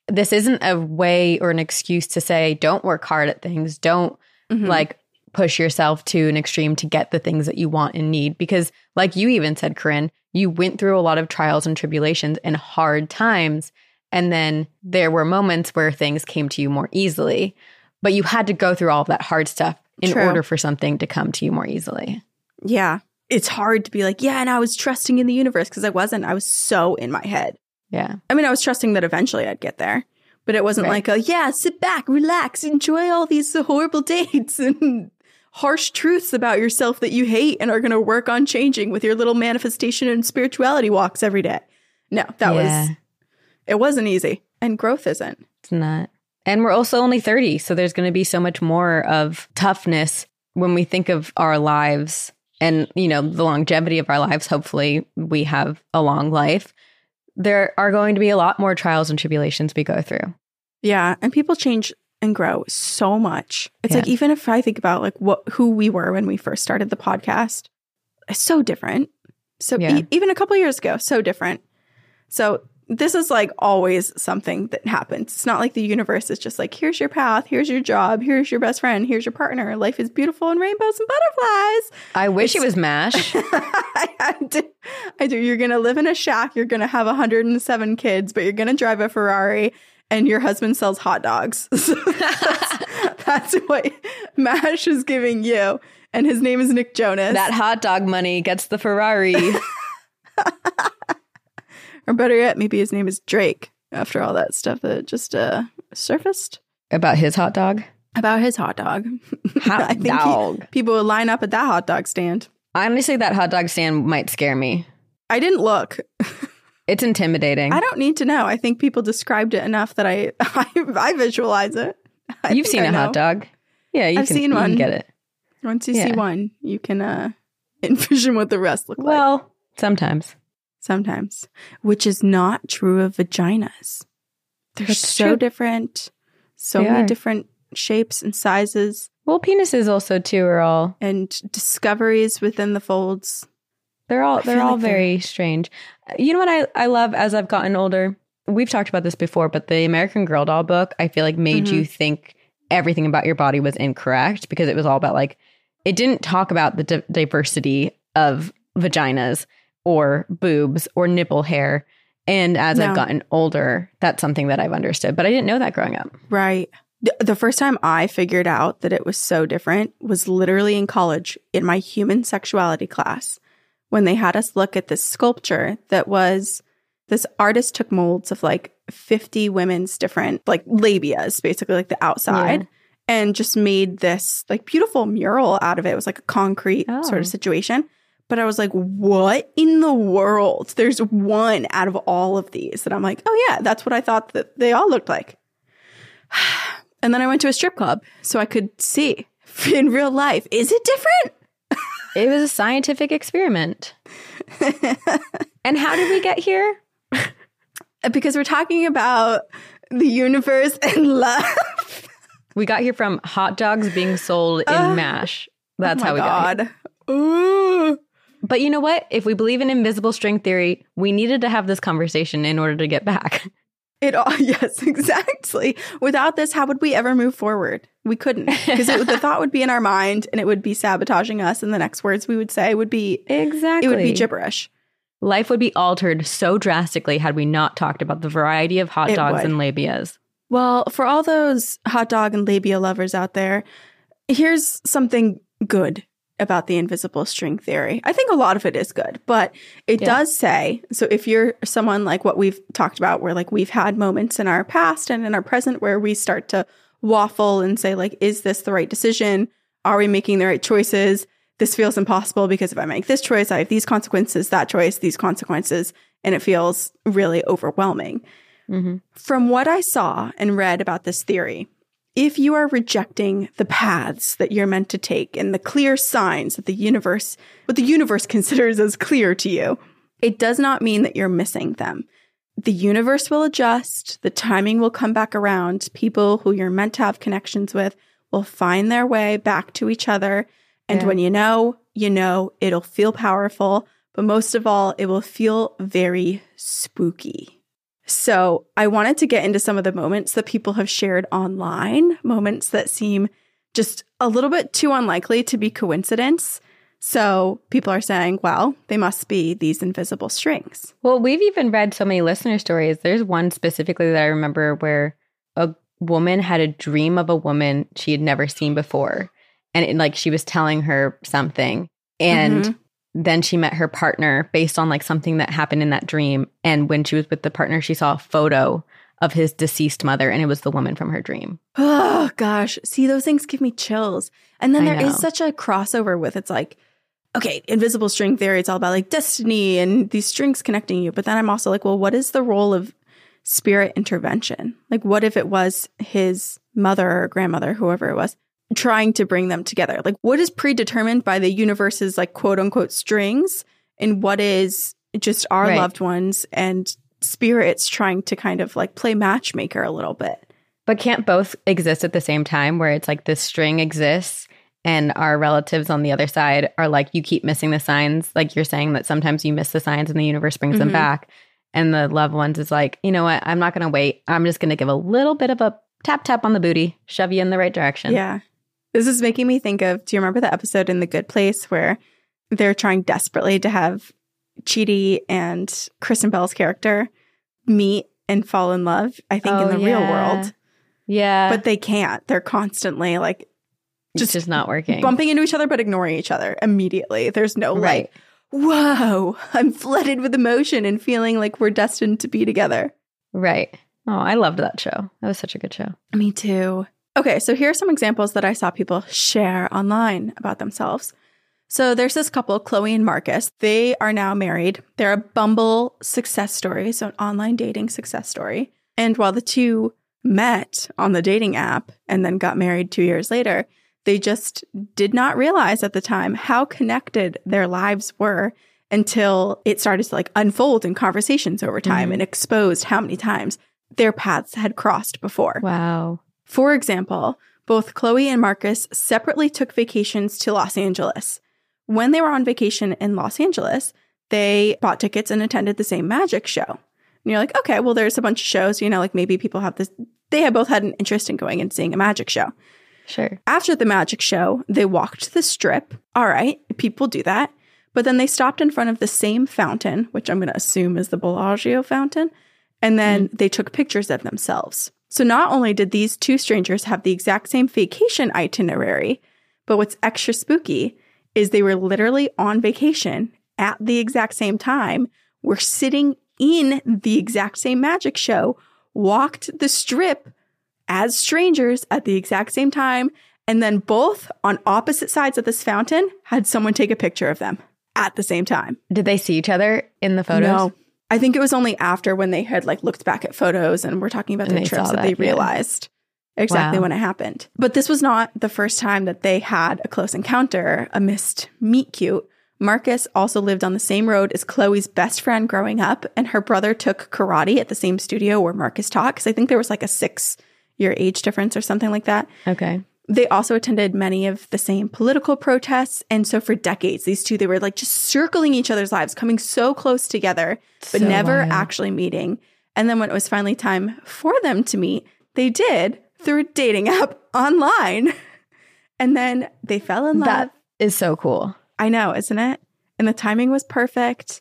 this isn't a way or an excuse to say, don't work hard at things. Don't like push yourself to an extreme to get the things that you want and need. Because like you even said, Corinne, you went through a lot of trials and tribulations and hard times. And then there were moments where things came to you more easily. But you had to go through all of that hard stuff in order for something to come to you more easily. Yeah. It's hard to be like, yeah, and I was trusting in the universe, because I wasn't. I was so in my head. Yeah. I mean, I was trusting that eventually I'd get there. But it wasn't like sit back, relax, enjoy all these horrible dates and harsh truths about yourself that you hate and are going to work on changing with your little manifestation and spirituality walks every day. No, it wasn't easy. And growth isn't. It's not. And we're also only 30. So there's going to be so much more of toughness when we think of our lives and, you know, the longevity of our lives. Hopefully we have a long life. There are going to be a lot more trials and tribulations we go through. Yeah. And people change and grow so much. It's like, even if I think about like who we were when we first started the podcast, it's so different. So even a couple of years ago, so different. So this is like always something that happens. It's not like the universe is just like, here's your path, here's your job, here's your best friend, here's your partner. Life is beautiful and rainbows and butterflies. I wish it was MASH. I do. You're going to live in a shack. You're going to have 107 kids, but you're going to drive a Ferrari and your husband sells hot dogs. So that's what MASH is giving you. And his name is Nick Jonas. That hot dog money gets the Ferrari. Or better yet, maybe his name is Drake after all that stuff that just surfaced. About his hot dog? About his hot dog. Hot dog. People would line up at that hot dog stand. Honestly, that hot dog stand might scare me. I didn't look. It's intimidating. I don't need to know. I think people described it enough that I visualize it. You've seen a hot dog. Yeah, I've seen one. You can get it. Once you see one, you can envision what the rest look like. Well, sometimes. Sometimes. Which is not true of vaginas. They're so different. So many different shapes and sizes. Well, penises also too are all. And discoveries within the folds. They're all very strange. You know what I love as I've gotten older? We've talked about this before, but the American Girl doll book, I feel like made you think everything about your body was incorrect, because it was all about like, it didn't talk about the diversity of vaginas or boobs or nipple hair. And as I've gotten older, that's something that I've understood. But I didn't know that growing up. Right. The first time I figured out that it was so different was literally in college in my human sexuality class, when they had us look at this sculpture that was, this artist took molds of like 50 women's different like labias, basically like the outside, and just made this like beautiful mural out of it. It was like a concrete sort of situation. But I was like, what in the world? There's one out of all of these that I'm like, oh yeah, that's what I thought that they all looked like. And then I went to a strip club so I could see in real life, is it different? It was a scientific experiment. And how did we get here? Because we're talking about the universe and love. We got here from hot dogs being sold in MASH. That's how we got here. Ooh. But you know what? If we believe in invisible string theory, we needed to have this conversation in order to get back. Yes, exactly. Without this, how would we ever move forward? We couldn't, because the thought would be in our mind and it would be sabotaging us. And the next words we would say would be it would be gibberish. Life would be altered so drastically had we not talked about the variety of hot dogs and labias. Well, for all those hot dog and labia lovers out there, here's something good about the invisible string theory. I think a lot of it is good, but it does say, so if you're someone like what we've talked about, where like we've had moments in our past and in our present where we start to waffle and say like, is this the right decision? Are we making the right choices? This feels impossible because if I make this choice, I have these consequences, that choice, these consequences, and it feels really overwhelming. Mm-hmm. From what I saw and read about this theory, if you are rejecting the paths that you're meant to take and the clear signs that what the universe considers as clear to you, it does not mean that you're missing them. The universe will adjust. The timing will come back around. People who you're meant to have connections with will find their way back to each other. And when you know, it'll feel powerful. But most of all, it will feel very spooky. So I wanted to get into some of the moments that people have shared online, moments that seem just a little bit too unlikely to be coincidence. So people are saying, well, they must be these invisible strings. Well, we've even read so many listener stories. There's one specifically that I remember where a woman had a dream of a woman she had never seen before. And like she was telling her something. And then she met her partner based on like something that happened in that dream. And when she was with the partner, she saw a photo of his deceased mother, and it was the woman from her dream. Oh, gosh. See, those things give me chills. And then there is such a crossover with, it's like, okay, invisible string theory, it's all about like destiny and these strings connecting you. But then I'm also like, well, what is the role of spirit intervention? Like, what if it was his mother or grandmother, whoever it was, trying to bring them together? Like, what is predetermined by the universe's like quote unquote strings, and what is just our loved ones and spirits trying to kind of like play matchmaker a little bit? But can't both exist at the same time, where it's like this string exists and our relatives on the other side are like, you keep missing the signs. Like you're saying that sometimes you miss the signs and the universe brings them back. And the loved ones is like, you know what? I'm not going to wait. I'm just going to give a little bit of a tap on the booty, shove you in the right direction. Yeah. This is making me think of, do you remember the episode in The Good Place where they're trying desperately to have Chidi and Kristen Bell's character meet and fall in love, I think, in the real world. Yeah. But they can't. They're constantly like just not working. Bumping into each other, but ignoring each other immediately. There's no like, whoa, I'm flooded with emotion and feeling like we're destined to be together. Right. Oh, I loved that show. That was such a good show. Me too. Okay, so here are some examples that I saw people share online about themselves. So there's this couple, Chloe and Marcus. They are now married. They're a Bumble success story, so an online dating success story. And while the two met on the dating app and then got married 2 years later, they just did not realize at the time how connected their lives were until it started to like unfold in conversations over time and exposed how many times their paths had crossed before. Wow. For example, both Chloe and Marcus separately took vacations to Los Angeles. When they were on vacation in Los Angeles, they bought tickets and attended the same magic show. And you're like, okay, well, there's a bunch of shows, you know, like maybe people have this, they had both had an interest in going and seeing a magic show. Sure. After the magic show, they walked the strip. All right, people do that. But then they stopped in front of the same fountain, which I'm going to assume is the Bellagio fountain. And then they took pictures of themselves. So not only did these two strangers have the exact same vacation itinerary, but what's extra spooky is they were literally on vacation at the exact same time, were sitting in the exact same magic show, walked the strip as strangers at the exact same time, and then both on opposite sides of this fountain had someone take a picture of them at the same time. Did they see each other in the photos? No. I think it was only after when they had like looked back at photos and were talking about their trips that they realized exactly when it happened. But this was not the first time that they had a close encounter, a missed meet cute. Marcus also lived on the same road as Chloe's best friend growing up, and her brother took karate at the same studio where Marcus taught, because I think there was like a 6-year age difference or something like that. Okay. They also attended many of the same political protests. And so for decades, these two, they were like just circling each other's lives, coming so close together, but never actually meeting. And then when it was finally time for them to meet, they did through a dating app online. And then they fell in love. That is so cool. I know, isn't it? And the timing was perfect.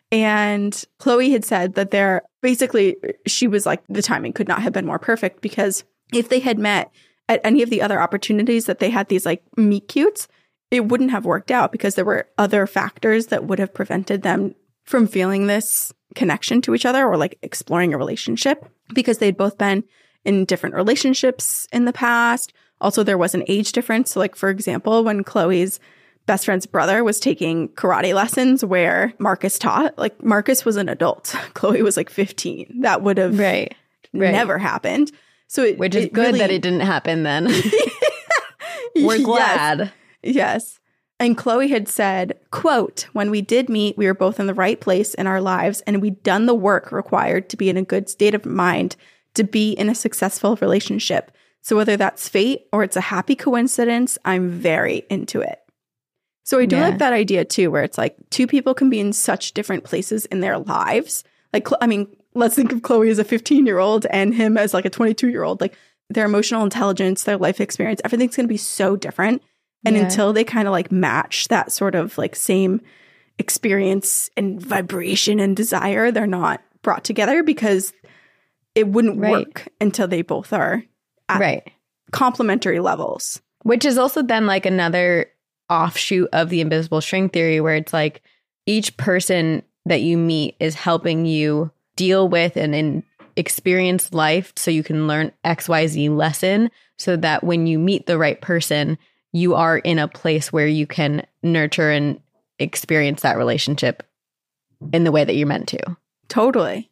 And Chloe had said that basically, she was like, the timing could not have been more perfect, because if they had met at any of the other opportunities that they had these like meet cutes, it wouldn't have worked out, because there were other factors that would have prevented them from feeling this connection to each other or like exploring a relationship, because they'd both been in different relationships in the past. Also, there was an age difference. So like, for example, when Chloe's best friend's brother was taking karate lessons where Marcus taught, like Marcus was an adult. Chloe was like 15. That would have never happened. So which is good really, that it didn't happen then. We're glad. Yes. And Chloe had said, quote, "When we did meet, we were both in the right place in our lives, and we'd done the work required to be in a good state of mind to be in a successful relationship. So whether that's fate or it's a happy coincidence, I'm very into it." So I do like that idea too, where it's like two people can be in such different places in their lives. Like, I mean, let's think of Chloe as a 15-year-old and him as like a 22-year-old. Like their emotional intelligence, their life experience, everything's going to be so different. And until they kind of like match that sort of like same experience and vibration and desire, they're not brought together because it wouldn't work until they both are at complementary levels. Which is also then like another offshoot of the invisible string theory, where it's like each person that you meet is helping you deal with and experience life so you can learn XYZ lesson, so that when you meet the right person, you are in a place where you can nurture and experience that relationship in the way that you're meant to. Totally.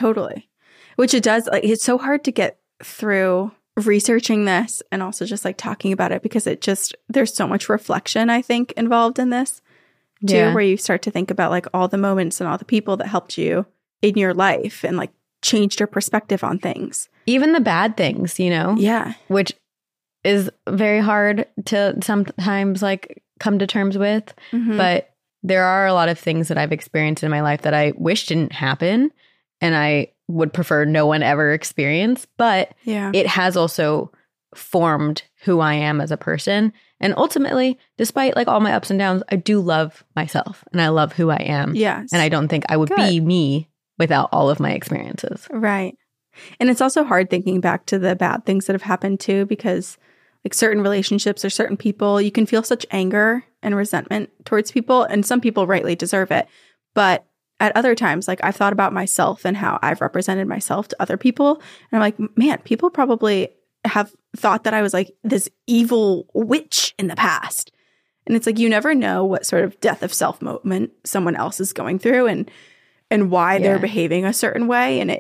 Which it does. Like, it's so hard to get through researching this and also just like talking about it, because there's so much reflection, I think, involved in this too, where you start to think about like all the moments and all the people that helped you in your life and like changed your perspective on things. Even the bad things, you know? Yeah. Which is very hard to sometimes like come to terms with. Mm-hmm. But there are a lot of things that I've experienced in my life that I wish didn't happen, and I would prefer no one ever experience. But it has also formed who I am as a person. And ultimately, despite like all my ups and downs, I do love myself and I love who I am. Yes. And I don't think I would be me without all of my experiences. Right. And it's also hard thinking back to the bad things that have happened too, because like certain relationships or certain people, you can feel such anger and resentment towards people, and some people rightly deserve it. But at other times, like I've thought about myself and how I've represented myself to other people. And I'm like, man, people probably have thought that I was like this evil witch in the past. And it's like, you never know what sort of death of self moment someone else is going through and why they're behaving a certain way. And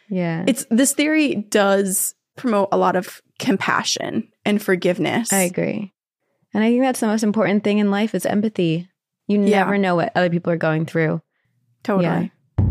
this theory does promote a lot of compassion and forgiveness. I agree. And I think that's the most important thing in life is empathy. You never know what other people are going through. Totally. Yeah.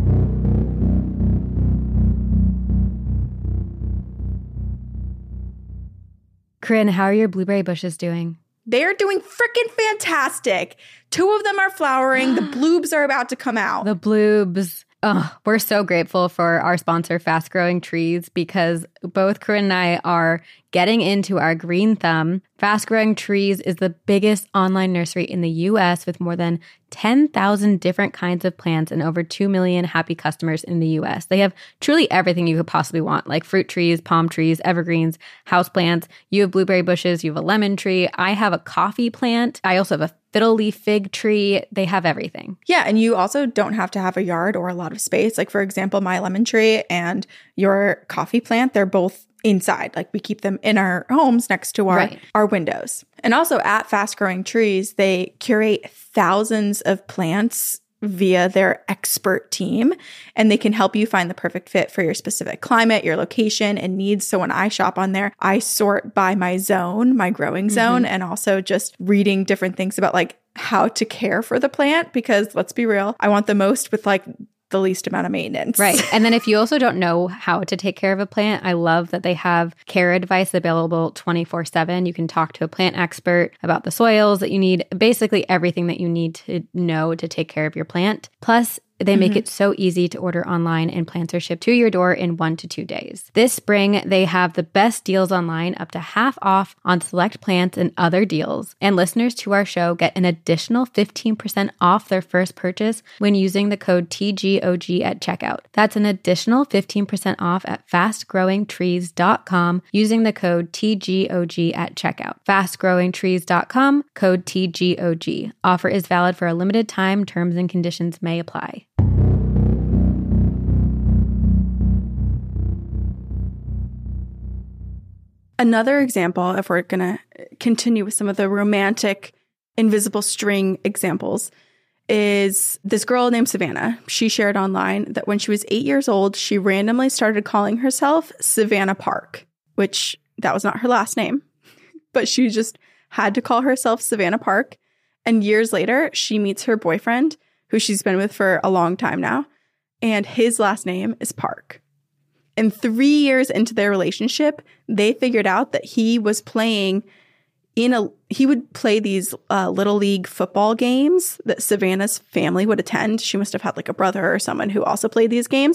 Corinne, how are your blueberry bushes doing? They are doing freaking fantastic. 2 of them are flowering. The bloobs are about to come out. The bloobs. Oh, we're so grateful for our sponsor, Fast Growing Trees, because both Corinne and I are getting into our green thumb. Fast Growing Trees is the biggest online nursery in the U.S. with more than 10,000 different kinds of plants and over 2 million happy customers in the U.S. They have truly everything you could possibly want, like fruit trees, palm trees, evergreens, houseplants. You have blueberry bushes, you have a lemon tree. I have a coffee plant. I also have a fiddle leaf fig tree. They have everything. Yeah, and you also don't have to have a yard or a lot of space. Like, for example, my lemon tree and your coffee plant, they're both inside. Like, we keep them in our homes next to our windows. And also at Fast Growing Trees, they curate thousands of plants via their expert team, and they can help you find the perfect fit for your specific climate, your location, and needs. So when I shop on there, I sort by my zone, my growing zone, and also just reading different things about like how to care for the plant, because let's be real, I want the most with like the least amount of maintenance. Right. And then if you also don't know how to take care of a plant, I love that they have care advice available 24/7. You can talk to a plant expert about the soils that you need, basically everything that you need to know to take care of your plant. Plus, they make it so easy to order online, and plants are shipped to your door in 1 to 2 days. This spring, they have the best deals online, up to half off on select plants and other deals. And listeners to our show get an additional 15% off their first purchase when using the code TGOG at checkout. That's an additional 15% off at fastgrowingtrees.com using the code TGOG at checkout. Fastgrowingtrees.com, code TGOG. Offer is valid for a limited time. Terms and conditions may apply. Another example, if we're going to continue with some of the romantic invisible string examples, is this girl named Savannah. She shared online that when she was 8 years old, she randomly started calling herself Savannah Park, which that was not her last name, but she just had to call herself Savannah Park. And years later, she meets her boyfriend, who she's been with for a long time now, and his last name is Park. And 3 years into their relationship, they figured out that he was playing he would play these little league football games that Savannah's family would attend. She must have had like a brother or someone who also played these games.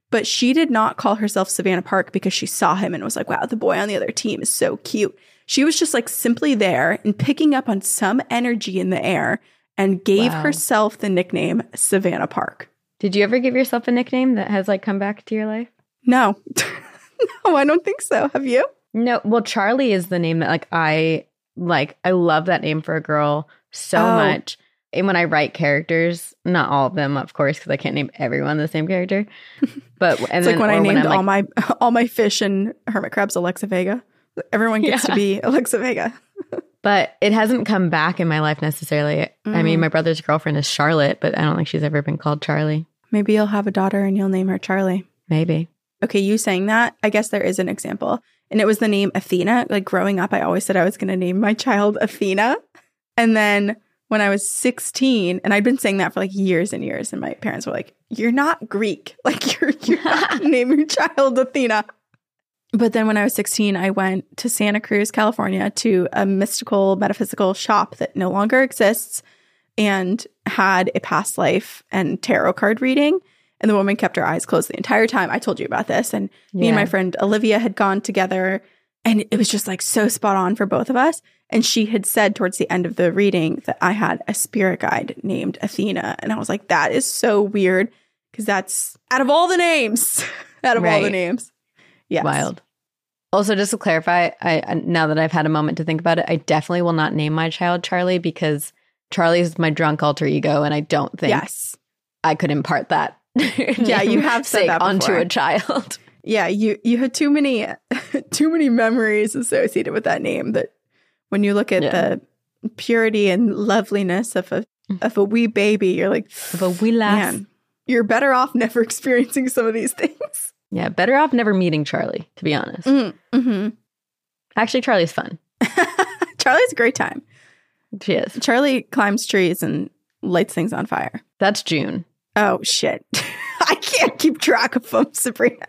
But she did not call herself Savannah Park because she saw him and was like, wow, the boy on the other team is so cute. She was just like simply there and picking up on some energy in the air and gave herself the nickname Savannah Park. Did you ever give yourself a nickname that has like come back to your life? No. No, I don't think so. Have you? No. Well, Charlie is the name that I love that name for a girl so much. And when I write characters, not all of them, of course, because I can't name everyone the same character. But it's like when I named all my fish and hermit crabs Alexa Vega. Everyone gets to be Alexa Vega. But it hasn't come back in my life necessarily. I mean, my brother's girlfriend is Charlotte, but I don't think she's ever been called Charlie. Maybe you'll have a daughter and you'll name her Charlie. Maybe. Okay, you saying that, I guess there is an example. And it was the name Athena. Like growing up, I always said I was going to name my child Athena. And then when I was 16, and I'd been saying that for like years and years, and my parents were like, you're not Greek. Like you're not naming your child Athena. But then when I was 16, I went to Santa Cruz, California to a mystical, metaphysical shop that no longer exists and had a past life and tarot card reading. And the woman kept her eyes closed the entire time. I told you about this. And me and my friend Olivia had gone together, and it was just like so spot on for both of us. And she had said towards the end of the reading that I had a spirit guide named Athena. And I was like, that is so weird because that's out of all the names, all the names. Yes. Wild. Also, just to clarify, I now that I've had a moment to think about it, I definitely will not name my child Charlie because Charlie is my drunk alter ego. And I don't think I could impart that. Yeah, you have said that onto a child. Yeah, you had too many memories associated with that name that when you look at the purity and loveliness of a wee baby, you're like, of a wee lass. Man, you're better off never experiencing some of these things. Yeah, better off never meeting Charlie, to be honest. Mm-hmm. Actually, Charlie's fun. Charlie's a great time. She is. Charlie climbs trees and lights things on fire. That's June. Oh, shit. I can't keep track of them, Sabrina.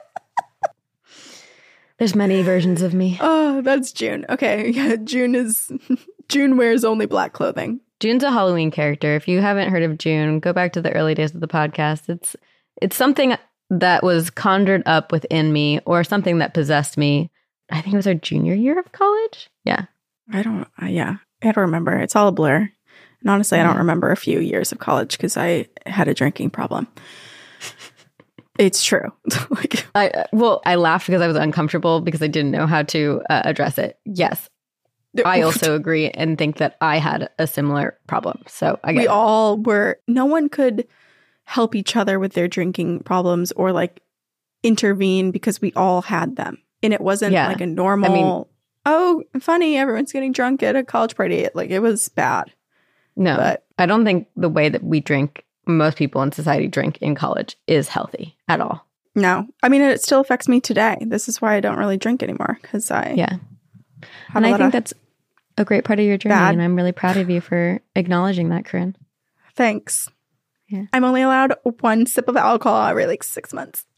There's many versions of me. Oh, that's June. Okay. Yeah, June wears only black clothing. June's a Halloween character. If you haven't heard of June, go back to the early days of the podcast. It's something that was conjured up within me or something that possessed me. I think it was our junior year of college. Yeah. I don't remember. It's all a blur. And honestly, I don't remember a few years of college because I had a drinking problem. It's true. I laughed because I was uncomfortable because I didn't know how to address it. Yes. I also agree and think that I had a similar problem. So I guess we all were. No one could help each other with their drinking problems or like intervene because we all had them. And it wasn't like a normal, funny, everyone's getting drunk at a college party. Like it was bad. No, but I don't think the way that we drink, most people in society drink in college is healthy at all. No. I mean, it still affects me today. This is why I don't really drink anymore because I and I think that's a great part of your journey. And I'm really proud of you for acknowledging that, Corinne. Thanks. Yeah. I'm only allowed one sip of alcohol every like 6 months.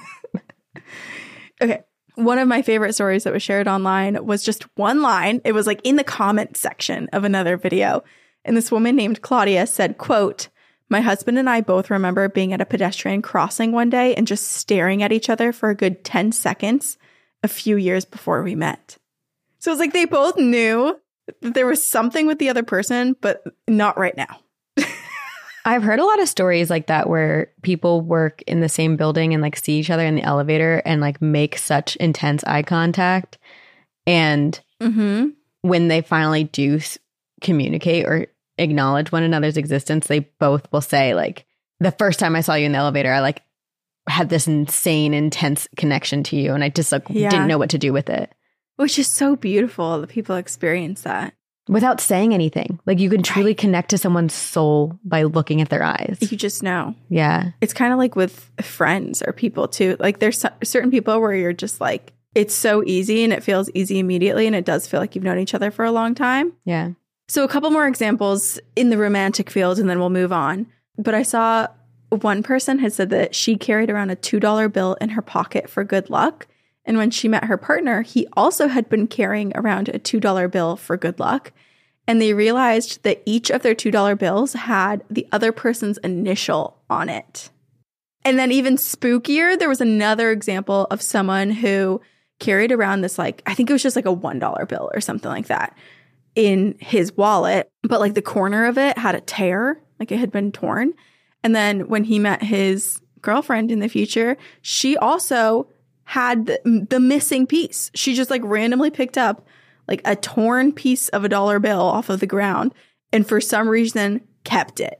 Okay. One of my favorite stories that was shared online was just one line. It was like in the comment section of another video. And this woman named Claudia said, quote, "My husband and I both remember being at a pedestrian crossing one day and just staring at each other for a good 10 seconds a few years before we met." So it's like they both knew that there was something with the other person, but not right now. I've heard a lot of stories like that where people work in the same building and like see each other in the elevator and like make such intense eye contact. And when they finally do communicate or acknowledge one another's existence, they both will say like, the first time I saw you in the elevator, I like had this insane, intense connection to you. And I just like didn't know what to do with it. Which is so beautiful that people experience that. Without saying anything. Like you can truly connect to someone's soul by looking at their eyes. You just know. Yeah. It's kind of like with friends or people too. Like there's certain people where you're just like, it's so easy and it feels easy immediately. And it does feel like you've known each other for a long time. Yeah. So a couple more examples in the romantic field and then we'll move on. But I saw one person had said that she carried around a $2 bill in her pocket for good luck. And when she met her partner, he also had been carrying around a $2 bill for good luck. And they realized that each of their $2 bills had the other person's initial on it. And then even spookier, there was another example of someone who carried around this, like, I think it was just like a $1 bill or something like that in his wallet. But like the corner of it had a tear, like it had been torn. And then when he met his girlfriend in the future, she also had the missing piece. She just like randomly picked up like a torn piece of a $1 bill off of the ground and for some reason kept it.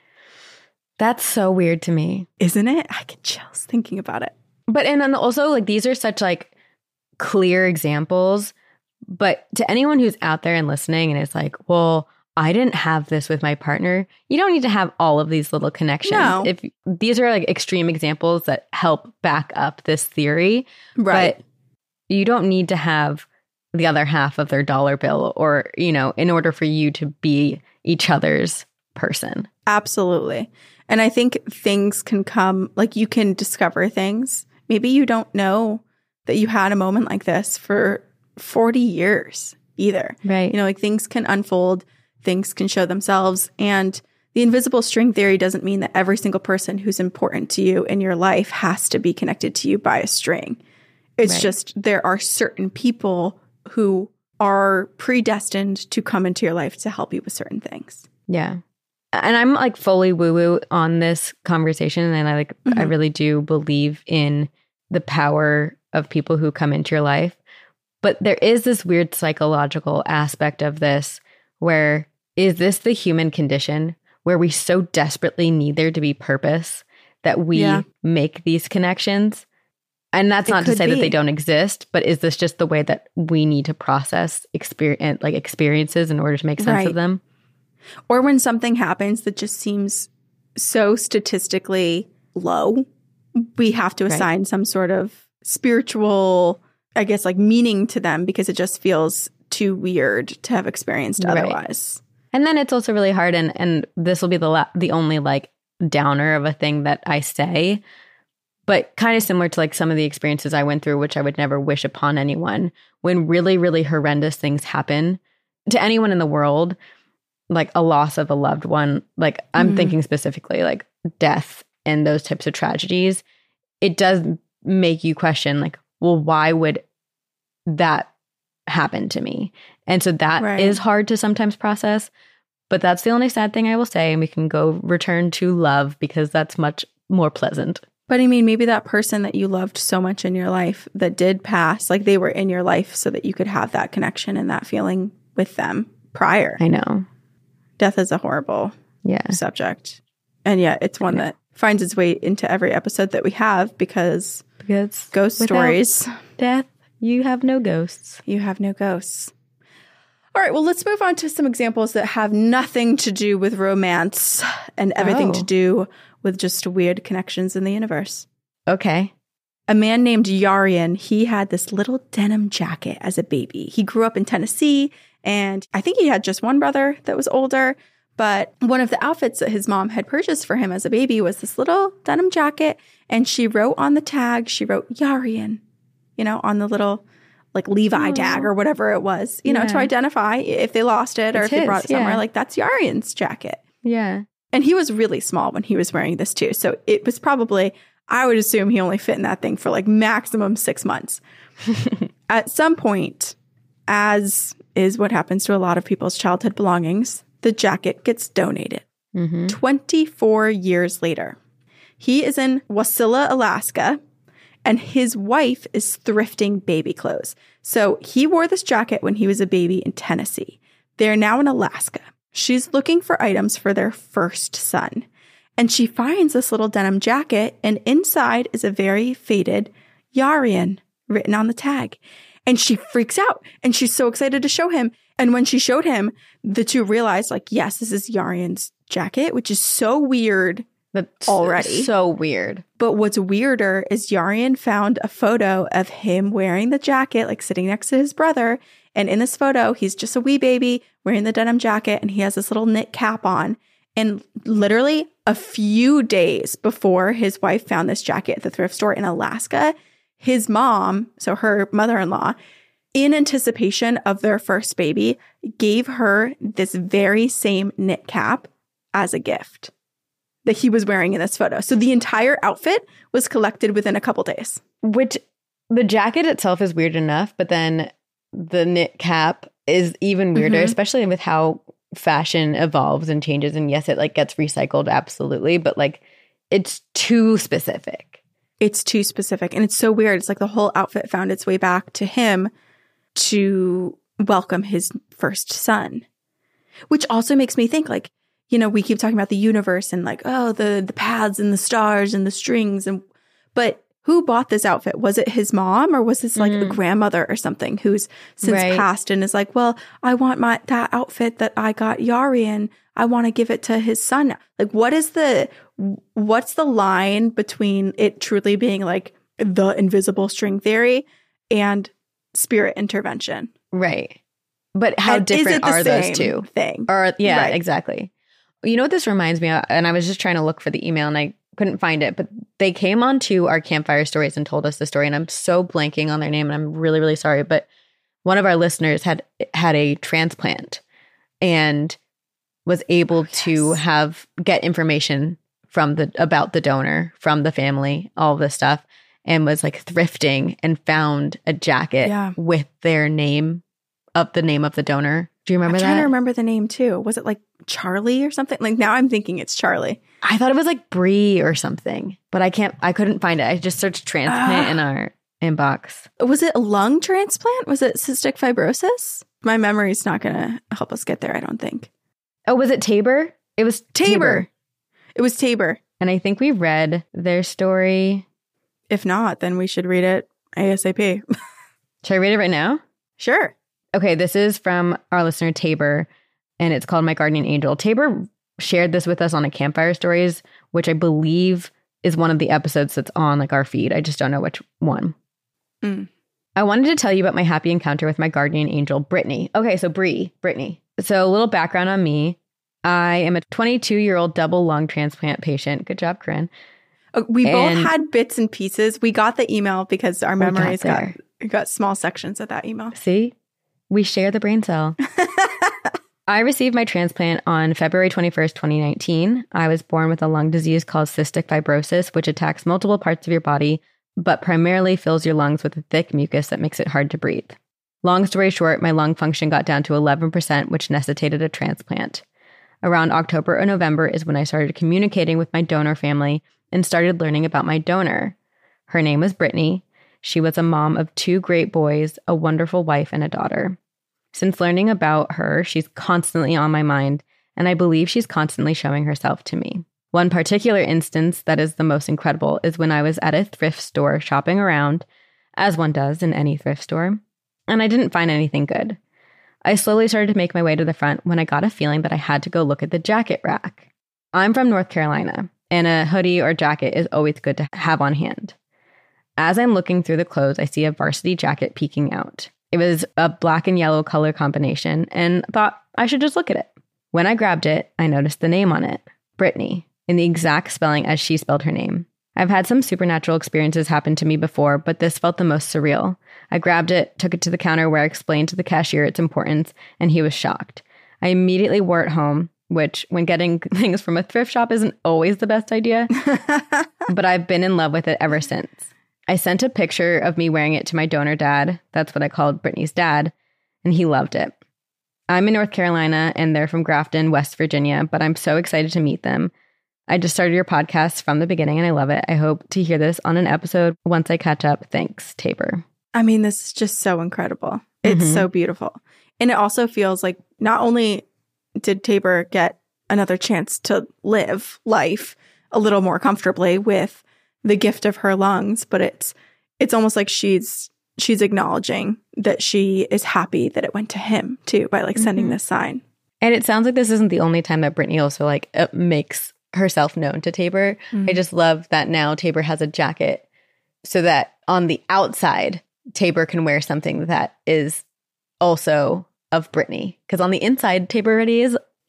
That's so weird to me. Isn't it? I get chills thinking about it. But and then also like these are such like clear examples, but to anyone who's out there and listening and it's like, well, I didn't have this with my partner. You don't need to have all of these little connections. No. If these are like extreme examples that help back up this theory, Right. But you don't need to have the other half of their dollar bill or, you know, in order for you to be each other's person. Absolutely. And I think things can come, like you can discover things. Maybe you don't know that you had a moment like this for 40 years either. Right. You know, like things can unfold, things can show themselves. And the invisible string theory doesn't mean that every single person who's important to you in your life has to be connected to you by a string. It's Right. just there are certain people who are predestined to come into your life to help you with certain things. Yeah. And I'm like fully woo-woo on this conversation. And I really do believe in the power of people who come into your life. But there is this weird psychological aspect of this where is this the human condition where we so desperately need there to be purpose that we make these connections? And that's not to say that they don't exist, but is this just the way that we need to process experiences in order to make sense of them? Or when something happens that just seems so statistically low, we have to assign some sort of spiritual, I guess, like meaning to them because it just feels too weird to have experienced otherwise. And then it's also really hard, and this will be the only like downer of a thing that I say, but kind of similar to like some of the experiences I went through, which I would never wish upon anyone. When really, really horrendous things happen to anyone in the world, like a loss of a loved one, like I'm thinking specifically like death and those types of tragedies, it does make you question like, well, why would that happen to me? And so that is hard to sometimes process, but that's the only sad thing I will say. And we can go return to love because that's much more pleasant. But I mean, maybe that person that you loved so much in your life that did pass, like they were in your life so that you could have that connection and that feeling with them prior. I know. Death is a horrible subject. And yet it's one that finds its way into every episode that we have because ghost stories. Death, you have no ghosts. You have no ghosts. All right, well, let's move on to some examples that have nothing to do with romance and everything to do with just weird connections in the universe. Okay. A man named Yarian, he had this little denim jacket as a baby. He grew up in Tennessee, and I think he had just one brother that was older, but one of the outfits that his mom had purchased for him as a baby was this little denim jacket, and she wrote on the tag, she wrote Yarian, you know, on the little like Levi tag or whatever it was, you know, to identify if they lost it or if they brought it somewhere, like that's Yarian's jacket. Yeah. And he was really small when he was wearing this too. So it was probably, I would assume he only fit in that thing for like maximum 6 months. At some point, as is what happens to a lot of people's childhood belongings, the jacket gets donated. 24 years later, he is in Wasilla, Alaska, and his wife is thrifting baby clothes. So he wore this jacket when he was a baby in Tennessee. They're now in Alaska. She's looking for items for their first son. And she finds this little denim jacket, and inside is a very faded Yarian written on the tag. And she freaks out, and she's so excited to show him. And when she showed him, the two realized, like, yes, this is Yarian's jacket, which is so weird. That's already. So weird. But what's weirder is Yarian found a photo of him wearing the jacket, like sitting next to his brother. And in this photo, he's just a wee baby wearing the denim jacket, and he has this little knit cap on. And literally a few days before his wife found this jacket at the thrift store in Alaska, his mom, so her mother-in-law, in anticipation of their first baby, gave her this very same knit cap as a gift. that he was wearing in this photo. So the entire outfit was collected within a couple days. Which the jacket itself is weird enough, but then the knit cap is even weirder, especially with how fashion evolves and changes. And yes, it like gets recycled, absolutely, but like it's too specific. It's too specific. And it's so weird. It's like the whole outfit found its way back to him to welcome his first son, which also makes me think like, you know, we keep talking about the universe and like, oh, the paths and the stars and the strings. But who bought this outfit? Was it his mom or was this like a grandmother or something who's since passed and is like, well, I want that outfit that I got Yari in. I want to give it to his son. Like, what's the line between it truly being like the invisible string theory and spirit intervention? Right. But how different are those two? Or yeah, exactly. You know what this reminds me of? And I was just trying to look for the email and I couldn't find it, but they came on to our campfire stories and told us the story. And I'm so blanking on their name and I'm really, really sorry. But one of our listeners had a transplant and was able to get information about the donor from the family, all this stuff, and was like thrifting and found a jacket with their name of the donor. Do you remember that? I'm trying to remember the name too. Was it like Charlie or something? Like now I'm thinking it's Charlie. I thought it was like Brie or something, but I couldn't find it. I just searched transplant in our inbox. Was it a lung transplant? Was it cystic fibrosis? My memory's not going to help us get there, I don't think. Oh, was it Tabor? It was Tabor. It was Tabor. And I think we read their story. If not, then we should read it ASAP. Should I read it right now? Sure. Okay, this is from our listener, Tabor, and it's called My Guardian Angel. Tabor shared this with us on a Campfire Stories, which I believe is one of the episodes that's on like our feed. I just don't know which one. I wanted to tell you about my happy encounter with my guardian angel, Brittany. Okay, so Brittany. So a little background on me. I am a 22-year-old double lung transplant patient. Good job, Corinne. We both had bits and pieces. We got the email because our memories got small sections of that email. See? We share the brain cell. I received my transplant on February 21st, 2019. I was born with a lung disease called cystic fibrosis, which attacks multiple parts of your body, but primarily fills your lungs with a thick mucus that makes it hard to breathe. Long story short, my lung function got down to 11%, which necessitated a transplant. Around October or November is when I started communicating with my donor family and started learning about my donor. Her name was Brittany. She was a mom of 2 great boys, a wonderful wife, and a daughter. Since learning about her, she's constantly on my mind, and I believe she's constantly showing herself to me. One particular instance that is the most incredible is when I was at a thrift store shopping around, as one does in any thrift store, and I didn't find anything good. I slowly started to make my way to the front when I got a feeling that I had to go look at the jacket rack. I'm from North Carolina, and a hoodie or jacket is always good to have on hand. As I'm looking through the clothes, I see a varsity jacket peeking out. It was a black and yellow color combination and thought I should just look at it. When I grabbed it, I noticed the name on it, Brittany, in the exact spelling as she spelled her name. I've had some supernatural experiences happen to me before, but this felt the most surreal. I grabbed it, took it to the counter where I explained to the cashier its importance, and he was shocked. I immediately wore it home, which when getting things from a thrift shop isn't always the best idea, but I've been in love with it ever since. I sent a picture of me wearing it to my donor dad. That's what I called Brittany's dad. And he loved it. I'm in North Carolina and they're from Grafton, West Virginia, but I'm so excited to meet them. I just started your podcast from the beginning and I love it. I hope to hear this on an episode once I catch up. Thanks, Tabor. I mean, this is just so incredible. It's so beautiful. And it also feels like not only did Tabor get another chance to live life a little more comfortably with the gift of her lungs, but it's almost like she's acknowledging that she is happy that it went to him too by like sending this sign. And it sounds like this isn't the only time that Brittany also like makes herself known to Tabor. I just love that now Tabor has a jacket so that on the outside Tabor can wear something that is also of Brittany, because on the inside Tabor already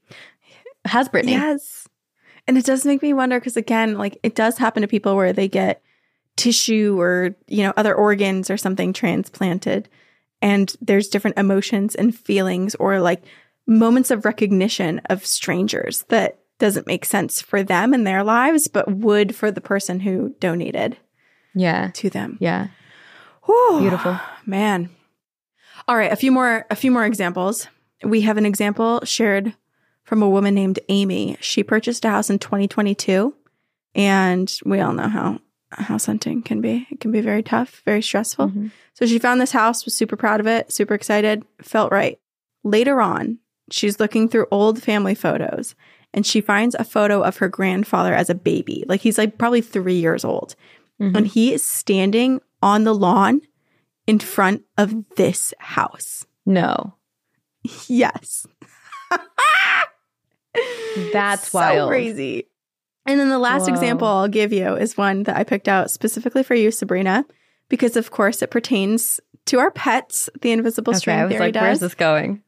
has Brittany. Yes. And it does make me wonder, because again, like it does happen to people where they get tissue or, you know, other organs or something transplanted. And there's different emotions and feelings or like moments of recognition of strangers that doesn't make sense for them and their lives, but would for the person who donated to them. Yeah. Whew, Beautiful. Man. All right, a few more examples. We have an example shared from a woman named Amy. She purchased a house in 2022, and we all know how house hunting can be. It can be very tough, very stressful. Mm-hmm. So she found this house, was super proud of it, super excited, felt right. Later on, she's looking through old family photos, and she finds a photo of her grandfather as a baby. Like, he's like probably 3 years old. Mm-hmm. And he is standing on the lawn in front of this house. No. Yes. That's so wild. Crazy. And then the last example I'll give you is one that I picked out specifically for you, Sabrina, because of course it pertains to our pets. The invisible string theory does. Where's this going?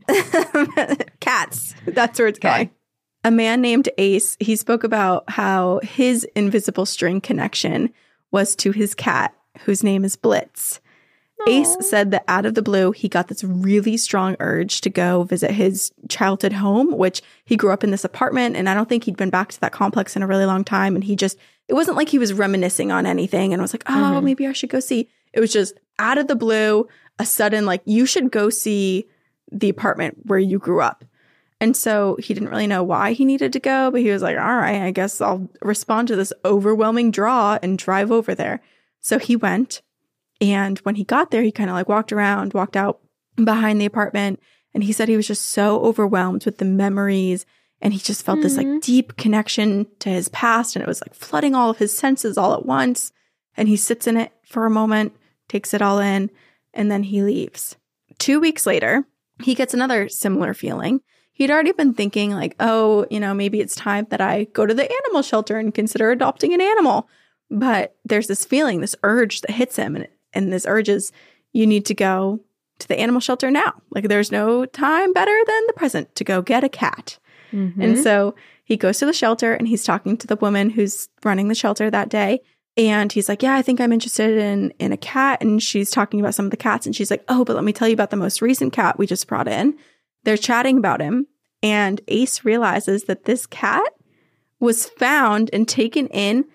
Cats. That's where it's going. A man named Ace, he spoke about how his invisible string connection was to his cat, whose name is Blitz. Aww. Ace said that out of the blue, he got this really strong urge to go visit his childhood home, which he grew up in this apartment. And I don't think he'd been back to that complex in a really long time. And it wasn't like he was reminiscing on anything and was like, oh, maybe I should go see. It was just out of the blue, a sudden, like, you should go see the apartment where you grew up. And so he didn't really know why he needed to go, but he was like, all right, I guess I'll respond to this overwhelming draw and drive over there. So he went. And when he got there, he kind of like walked out behind the apartment. And he said he was just so overwhelmed with the memories. And he just felt this like deep connection to his past. And it was like flooding all of his senses all at once. And he sits in it for a moment, takes it all in, and then he leaves. 2 weeks later, he gets another similar feeling. He'd already been thinking like, oh, maybe it's time that I go to the animal shelter and consider adopting an animal. But there's this feeling, this urge that hits him. And this urge is, you need to go to the animal shelter now. Like, there's no time better than the present to go get a cat. Mm-hmm. And so he goes to the shelter and he's talking to the woman who's running the shelter that day. And he's like, yeah, I think I'm interested in a cat. And she's talking about some of the cats. And she's like, oh, but let me tell you about the most recent cat we just brought in. They're chatting about him. And Ace realizes that this cat was found and taken in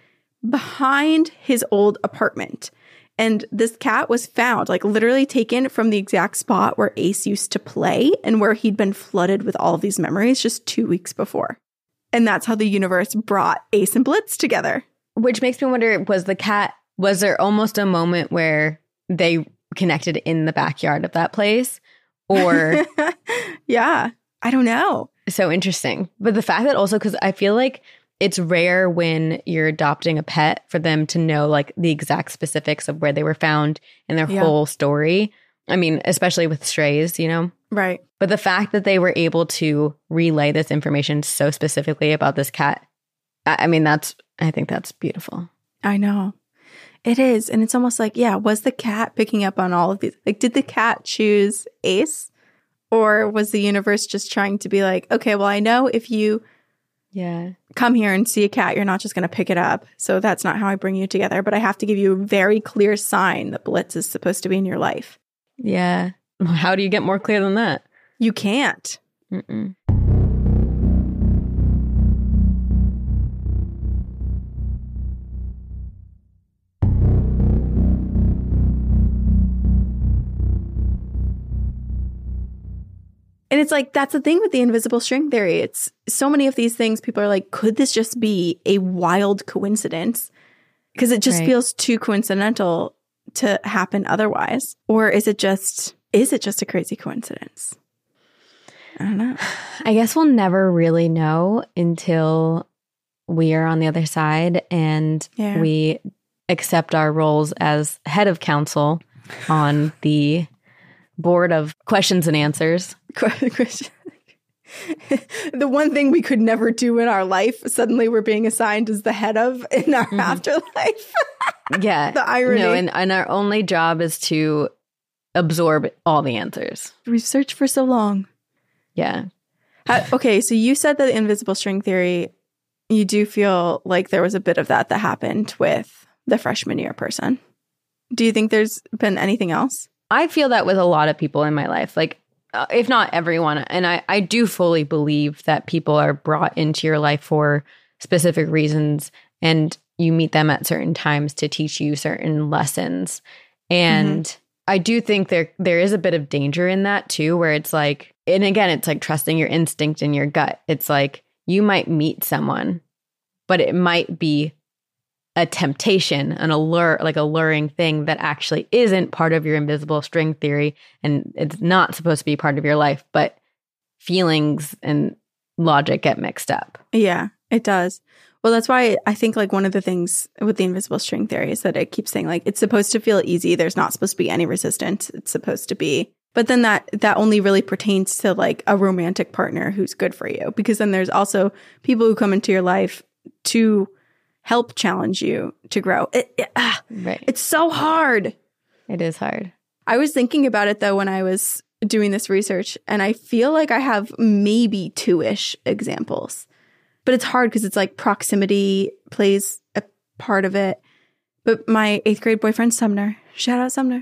behind his old apartment. And this cat was found, like literally taken from the exact spot where Ace used to play and where he'd been flooded with all of these memories just 2 weeks before. And that's how the universe brought Ace and Blitz together. Which makes me wonder, was there almost a moment where they connected in the backyard of that place? Or yeah, I don't know. So interesting. But the fact that also, because I feel like it's rare when you're adopting a pet for them to know like the exact specifics of where they were found and their whole story. I mean, especially with strays, Right. But the fact that they were able to relay this information so specifically about this cat, I think that's beautiful. I know. It is. And it's almost like, was the cat picking up on all of these? Like, did the cat choose Ace? Or was the universe just trying to be like, okay, well, I know if you come here and see a cat, you're not just going to pick it up. So that's not how I bring you together. But I have to give you a very clear sign that Blitz is supposed to be in your life. Yeah. How do you get more clear than that? You can't. Mm-mm. And it's like, that's the thing with the invisible string theory. It's so many of these things, people are like, could this just be a wild coincidence? Because it just feels too coincidental to happen otherwise. Or is it just a crazy coincidence? I don't know. I guess we'll never really know until we are on the other side and we accept our roles as head of council on the board of questions and answers. The one thing we could never do in our life, suddenly we're being assigned as the head of in our afterlife. Yeah. The irony. No, and our only job is to absorb all the answers. We've searched for so long. Yeah. Okay, so you said that the invisible string theory, you do feel like there was a bit of that happened with the freshman year person. Do you think there's been anything else? I feel that with a lot of people in my life. Like, if not everyone. And I do fully believe that people are brought into your life for specific reasons, and you meet them at certain times to teach you certain lessons. And I do think there is a bit of danger in that too, where it's like, and again, it's like trusting your instinct and your gut. It's like you might meet someone, but it might be a temptation, an allure, like a luring thing that actually isn't part of your invisible string theory, and it's not supposed to be part of your life, but feelings and logic get mixed up. Yeah, it does. Well, that's why I think like one of the things with the invisible string theory is that it keeps saying like it's supposed to feel easy. There's not supposed to be any resistance. It's supposed to be. But then that only really pertains to like a romantic partner who's good for you, because then there's also people who come into your life to help challenge you to grow. Right. It's so hard. It is hard. I was thinking about it though when I was doing this research, and I feel like I have maybe 2-ish examples. But it's hard because it's like proximity plays a part of it. But my 8th grade boyfriend, Sumner, shout out Sumner.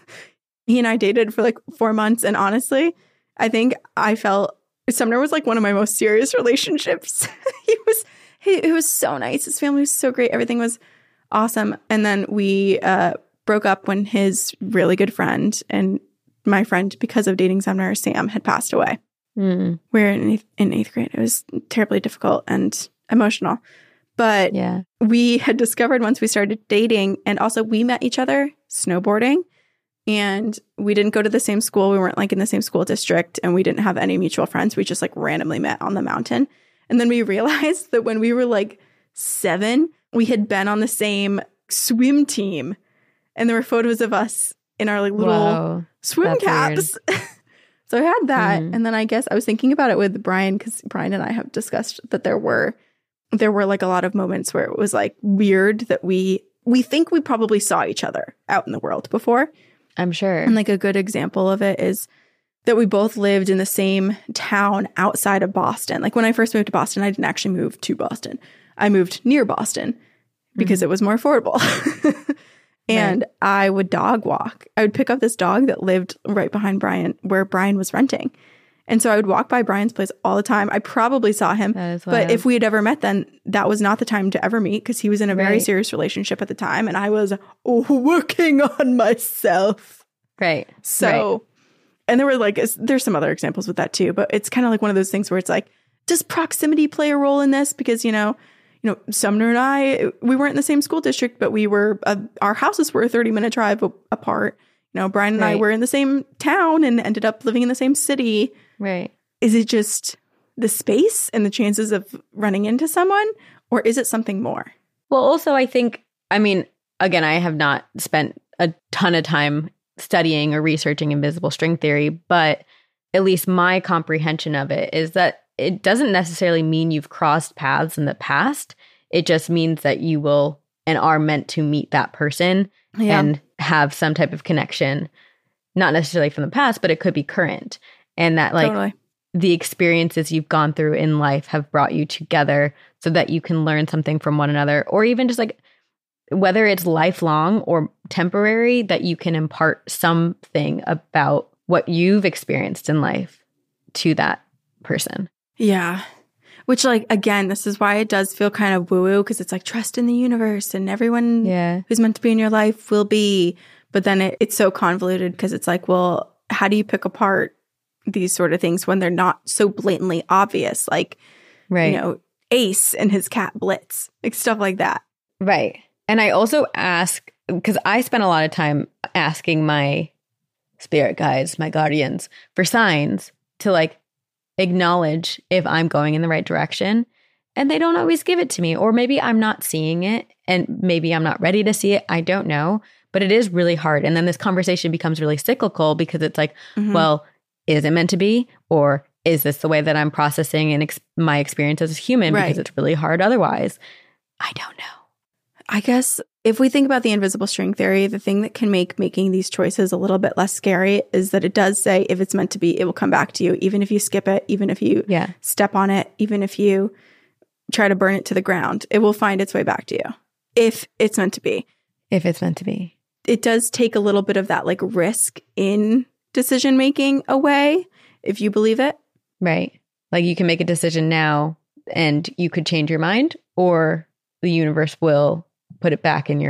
He and I dated for like 4 months. And honestly, I think I felt Sumner was like one of my most serious relationships. He was so nice. His family was so great. Everything was awesome. And then we broke up when his really good friend and my friend, because of dating Sumner, Sam, had passed away. We were in 8th grade. It was terribly difficult and emotional. But we had discovered once we started dating, and also we met each other snowboarding, and we didn't go to the same school. We weren't like in the same school district, and we didn't have any mutual friends. We just like randomly met on the mountain. And then we realized that when we were like 7, we had been on the same swim team, and there were photos of us in our like little swim caps. So I had that. And then I guess I was thinking about it with Brian, because Brian and I have discussed that there were like a lot of moments where it was like weird that we think we probably saw each other out in the world before. I'm sure. And like a good example of it is that we both lived in the same town outside of Boston. Like when I first moved to Boston, I didn't actually move to Boston. I moved near Boston because it was more affordable. And I would dog walk. I would pick up this dog that lived right behind Brian, where Brian was renting. And so I would walk by Brian's place all the time. I probably saw him. But if we had ever met then, that was not the time to ever meet, because he was in a very serious relationship at the time. And I was working on myself. Right. So, and there were like, there's some other examples with that too. But it's kind of like one of those things where it's like, does proximity play a role in this? Because, you know, Sumner and I, we weren't in the same school district, but we were, our houses were a 30-minute drive apart. You know, Brian and I were in the same town and ended up living in the same city. Right. Is it just the space and the chances of running into someone, or is it something more? Well, also, I think, I mean, again, I have not spent a ton of time studying or researching invisible string theory, but at least my comprehension of it is that it doesn't necessarily mean you've crossed paths in the past. It just means that you will and are meant to meet that person and have some type of connection, not necessarily from the past, but it could be current. And that like the experiences you've gone through in life have brought you together so that you can learn something from one another, or even just like whether it's lifelong or temporary, that you can impart something about what you've experienced in life to that person. Yeah. Which, like, again, this is why it does feel kind of woo-woo, because it's like trust in the universe and everyone who's meant to be in your life will be. But then it's so convoluted because it's like, well, how do you pick apart these sort of things when they're not so blatantly obvious? Like, you know, Ace and his cat Blitz, like stuff like that. Right. And I also ask, because I spent a lot of time asking my spirit guides, my guardians, for signs to like acknowledge if I'm going in the right direction, and they don't always give it to me, or maybe I'm not seeing it and maybe I'm not ready to see it. I don't know, but it is really hard. And then this conversation becomes really cyclical because it's like, well, is it meant to be, or is this the way that I'm processing and my experience as a human? Because it's really hard otherwise. I don't know. I guess if we think about the invisible string theory, the thing that can make making these choices a little bit less scary is that it does say if it's meant to be, it will come back to you, even if you skip it, even if you step on it, even if you try to burn it to the ground, it will find its way back to you. If it's meant to be. If it's meant to be. It does take a little bit of that like risk in decision making away. if you believe it. Right. Like you can make a decision now and you could change your mind, or the universe will put it back in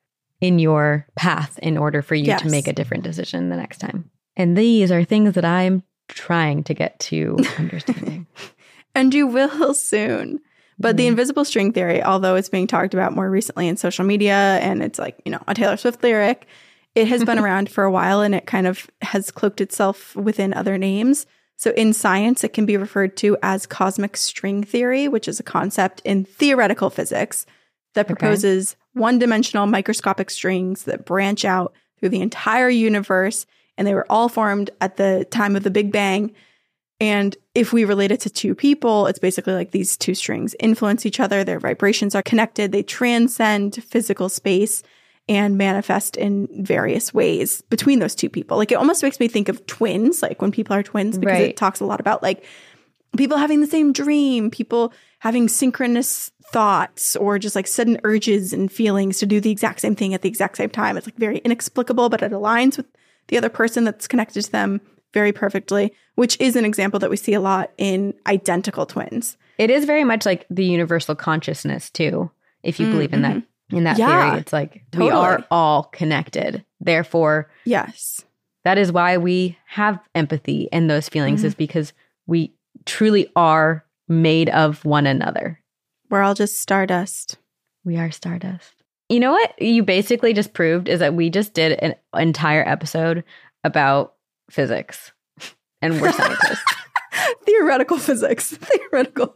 your path in order for you to make a different decision the next time. And these are things that I'm trying to get to understanding. And you will soon. But the invisible string theory, although it's being talked about more recently in social media and it's like, a Taylor Swift lyric, it has been around for a while and it kind of has cloaked itself within other names. So in science, it can be referred to as cosmic string theory, which is a concept in theoretical physics that proposes one-dimensional microscopic strings that branch out through the entire universe. And they were all formed at the time of the Big Bang. And if we relate it to two people, it's basically like these two strings influence each other. Their vibrations are connected. They transcend physical space and manifest in various ways between those two people. Like it almost makes me think of twins, like when people are twins, because it talks a lot about like people having the same dream, people having synchronous thoughts or just like sudden urges and feelings to do the exact same thing at the exact same time. It's like very inexplicable, but it aligns with the other person that's connected to them very perfectly, which is an example that we see a lot in identical twins. It is very much like the universal consciousness too. If you believe in that, theory, it's like we are all connected. Therefore, yes, that is why we have empathy and those feelings is because we truly are made of one another. We're all just stardust. We are stardust. You know what you basically just proved is that we just did an entire episode about physics and we're scientists. Theoretical physics. Theoretical.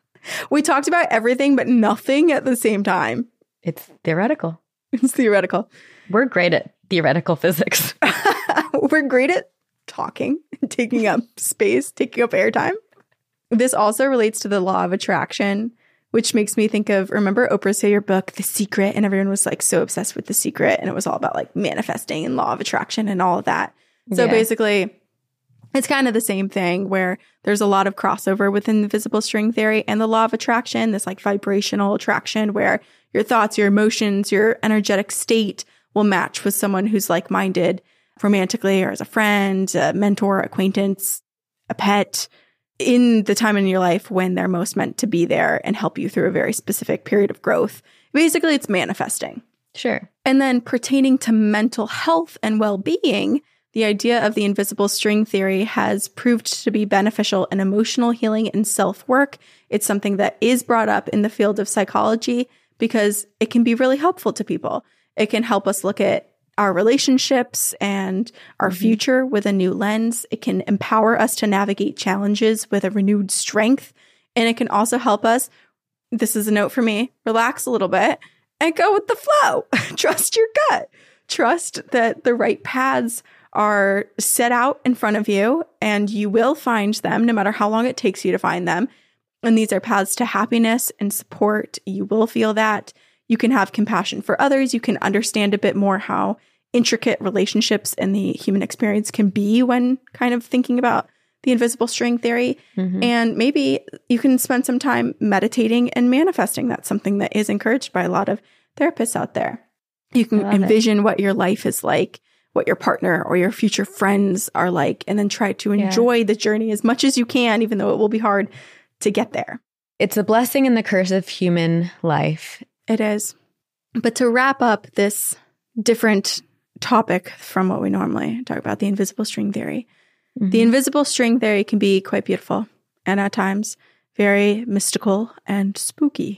We talked about everything but nothing at the same time. It's theoretical. It's theoretical. We're great at theoretical physics. We're great at talking, taking up space, taking up airtime. This also relates to the law of attraction, which makes me think of, remember Oprah's Say Your book, The Secret? And everyone was like so obsessed with The Secret. And it was all about like manifesting and law of attraction and all of that. So basically, it's kind of the same thing where there's a lot of crossover within the visible string theory and the law of attraction, this like vibrational attraction where your thoughts, your emotions, your energetic state will match with someone who's like-minded romantically or as a friend, a mentor, acquaintance, a pet in the time in your life when they're most meant to be there and help you through a very specific period of growth. Basically, it's manifesting. Sure. And then pertaining to mental health and well-being, the idea of the invisible string theory has proved to be beneficial in emotional healing and self-work. It's something that is brought up in the field of psychology because it can be really helpful to people. It can help us look at our relationships and our future with a new lens. It can empower us to navigate challenges with a renewed strength. And it can also help us, this is a note for me, relax a little bit and go with the flow. Trust your gut. Trust that the right paths are set out in front of you and you will find them no matter how long it takes you to find them. And these are paths to happiness and support. You will feel that. You can have compassion for others. You can understand a bit more how intricate relationships and the human experience can be when kind of thinking about the invisible string theory. And maybe you can spend some time meditating and manifesting. That's something that is encouraged by a lot of therapists out there. You can envision what your life is like, what your partner or your future friends are like, and then try to enjoy the journey as much as you can, even though it will be hard to get there. It's a blessing and the curse of human life. It is. But to wrap up this different topic from what we normally talk about, the invisible string theory, the invisible string theory can be quite beautiful and at times very mystical and spooky.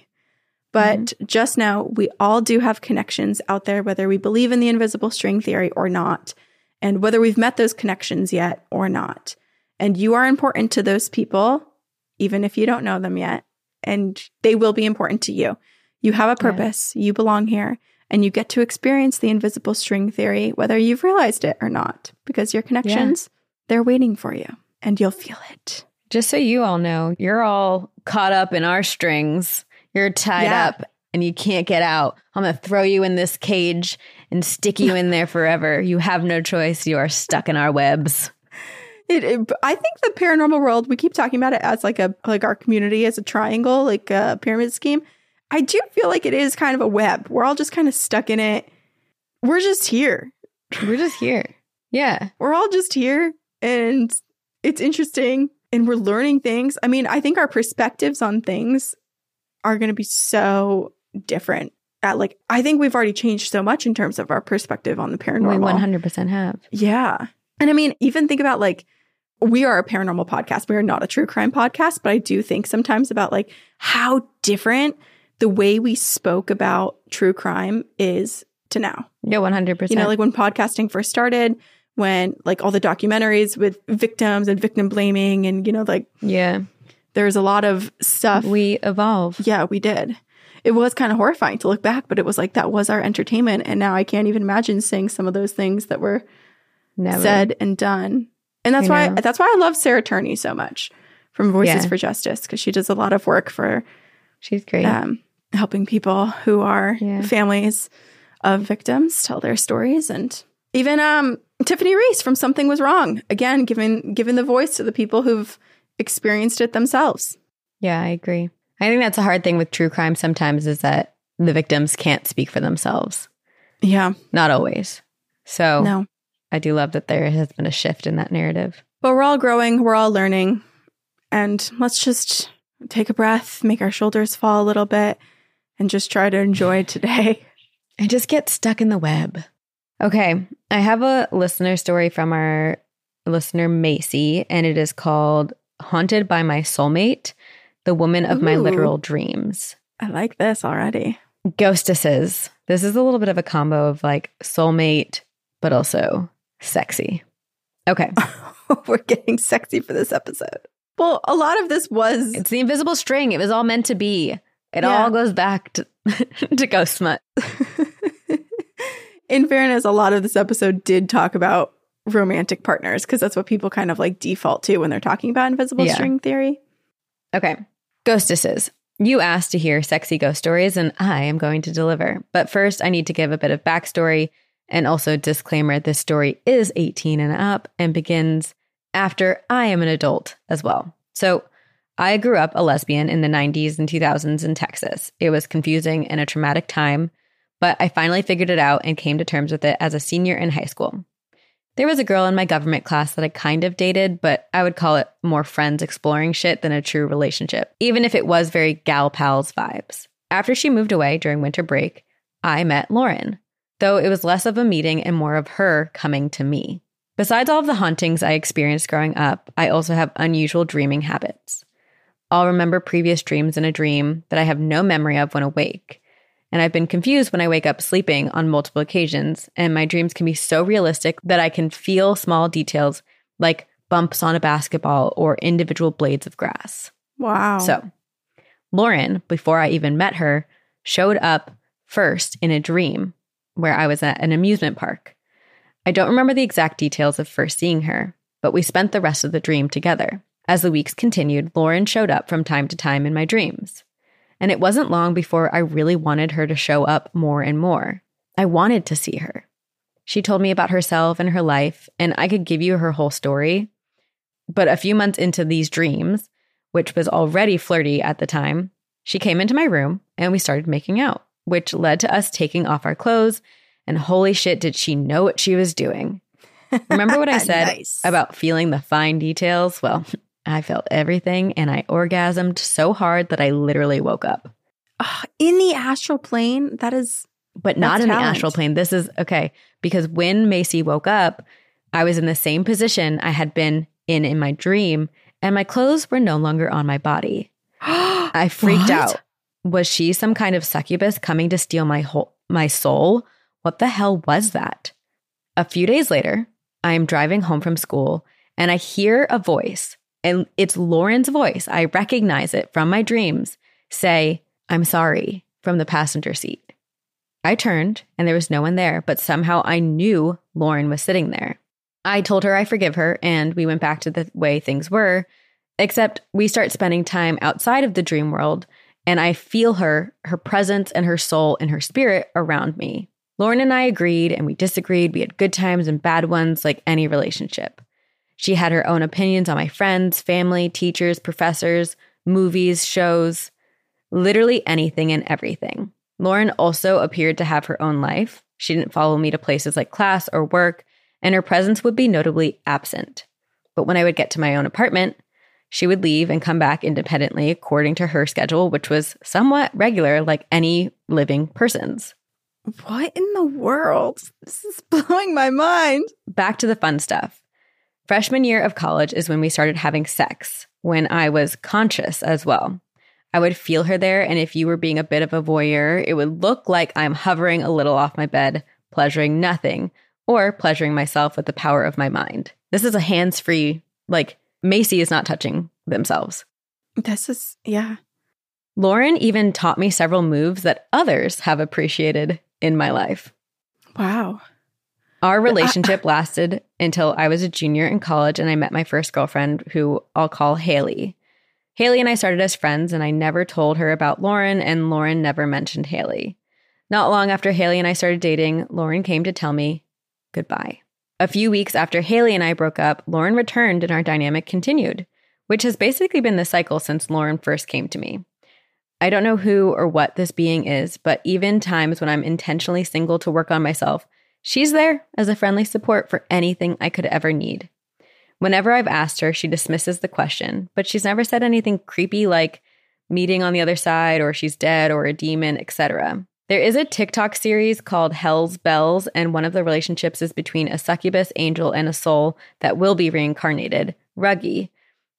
But just know we all do have connections out there, whether we believe in the invisible string theory or not, and whether we've met those connections yet or not. And you are important to those people, even if you don't know them yet, and they will be important to you. You have a purpose, you belong here, and you get to experience the invisible string theory, whether you've realized it or not, because your connections, they're waiting for you, and you'll feel it. Just so you all know, you're all caught up in our strings. You're tied up and you can't get out. I'm going to throw you in this cage and stick you in there forever. You have no choice. You are stuck in our webs. I think the paranormal world, we keep talking about it as like our community as a triangle, like a pyramid scheme. I do feel like it is kind of a web. We're all just kind of stuck in it. We're just here. We're just here. Yeah. We're all just here. And it's interesting and we're learning things. I mean, I think our perspectives on things are going to be so different. I think we've already changed so much in terms of our perspective on the paranormal. We 100% have. Yeah. And I mean, even think about we are a paranormal podcast. We are not a true crime podcast, but I do think sometimes about how different the way we spoke about true crime is to now. Yeah, 100%. You know, when podcasting first started, when all the documentaries with victims and victim blaming and, yeah, there's a lot of stuff. We evolved. Yeah, we did. It was kind of horrifying to look back, but it was that was our entertainment. And now I can't even imagine saying some of those things that were said and done. And that's why I love Sarah Turney so much from Voices for Justice, because she does a lot of work for she's great. Helping people who are families of victims tell their stories. And even Tiffany Reese from Something Was Wrong, again, giving the voice to the people who've experienced it themselves. Yeah, I agree. I think that's a hard thing with true crime sometimes, is that the victims can't speak for themselves. Yeah. Not always. So no. I do love that there has been a shift in that narrative. But we're all growing. We're all learning. And let's just take a breath, make our shoulders fall a little bit, and just try to enjoy today. And just get stuck in the web. Okay. I have a listener story from our listener, Macy, and it is called Haunted by My Soulmate, the Woman of My Literal Dreams. I like this already. Ghostesses. This is a little bit of a combo of soulmate, but also sexy. Okay. We're getting sexy for this episode. Well, a lot of this was... It's the invisible string. It was all meant to be. It all goes back to, to Ghost Smut. In fairness, a lot of this episode did talk about romantic partners, because that's what people kind of default to when they're talking about invisible string theory. Okay. Ghostesses. You asked to hear sexy ghost stories, and I am going to deliver. But first, I need to give a bit of backstory, and also disclaimer, this story is 18 and up and begins after I am an adult as well. So I grew up a lesbian in the 90s and 2000s in Texas. It was confusing and a traumatic time, but I finally figured it out and came to terms with it as a senior in high school. There was a girl in my government class that I kind of dated, but I would call it more friends exploring shit than a true relationship, even if it was very gal pals vibes. After she moved away during winter break, I met Lauren, though it was less of a meeting and more of her coming to me. Besides all of the hauntings I experienced growing up, I also have unusual dreaming habits. I'll remember previous dreams in a dream that I have no memory of when awake. And I've been confused when I wake up sleeping on multiple occasions, and my dreams can be so realistic that I can feel small details like bumps on a basketball or individual blades of grass. Wow. So, Lauren, before I even met her, showed up first in a dream where I was at an amusement park. I don't remember the exact details of first seeing her, but we spent the rest of the dream together. As the weeks continued, Lauren showed up from time to time in my dreams. And it wasn't long before I really wanted her to show up more and more. I wanted to see her. She told me about herself and her life, and I could give you her whole story. But a few months into these dreams, which was already flirty at the time, she came into my room and we started making out, which led to us taking off our clothes. And holy shit, did she know what she was doing. Remember what I said about feeling the fine details? Well, I felt everything, and I orgasmed so hard that I literally woke up. In the astral plane? But not in the astral plane. This is, okay, because when Macy woke up, I was in the same position I had been in my dream, and my clothes were no longer on my body. I freaked out. Was she some kind of succubus coming to steal my soul? What the hell was that? A few days later, I am driving home from school, and I hear a voice. And it's Lauren's voice. I recognize it from my dreams. Say, "I'm sorry," from the passenger seat. I turned and there was no one there, but somehow I knew Lauren was sitting there. I told her I forgive her and we went back to the way things were, except we start spending time outside of the dream world and I feel her presence and her soul and her spirit around me. Lauren and I agreed and we disagreed. We had good times and bad ones like any relationship. She had her own opinions on my friends, family, teachers, professors, movies, shows, literally anything and everything. Lauren also appeared to have her own life. She didn't follow me to places like class or work, and her presence would be notably absent. But when I would get to my own apartment, she would leave and come back independently according to her schedule, which was somewhat regular, like any living person's. What in the world? This is blowing my mind. Back to the fun stuff. Freshman year of college is when we started having sex, when I was conscious as well. I would feel her there, and if you were being a bit of a voyeur, it would look like I'm hovering a little off my bed, pleasuring nothing, or pleasuring myself with the power of my mind. This is a hands-free, like, Macy is not touching themselves. This is, yeah. Lauren even taught me several moves that others have appreciated in my life. Wow. Our relationship lasted until I was a junior in college and I met my first girlfriend, who I'll call Haley. Haley and I started as friends, and I never told her about Lauren, and Lauren never mentioned Haley. Not long after Haley and I started dating, Lauren came to tell me goodbye. A few weeks after Haley and I broke up, Lauren returned and our dynamic continued, which has basically been the cycle since Lauren first came to me. I don't know who or what this being is, but even times when I'm intentionally single to work on myself, she's there as a friendly support for anything I could ever need. Whenever I've asked her, she dismisses the question, but she's never said anything creepy like meeting on the other side or she's dead or a demon, etc. There is a TikTok series called Hell's Bells, and one of the relationships is between a succubus angel and a soul that will be reincarnated, Ruggy.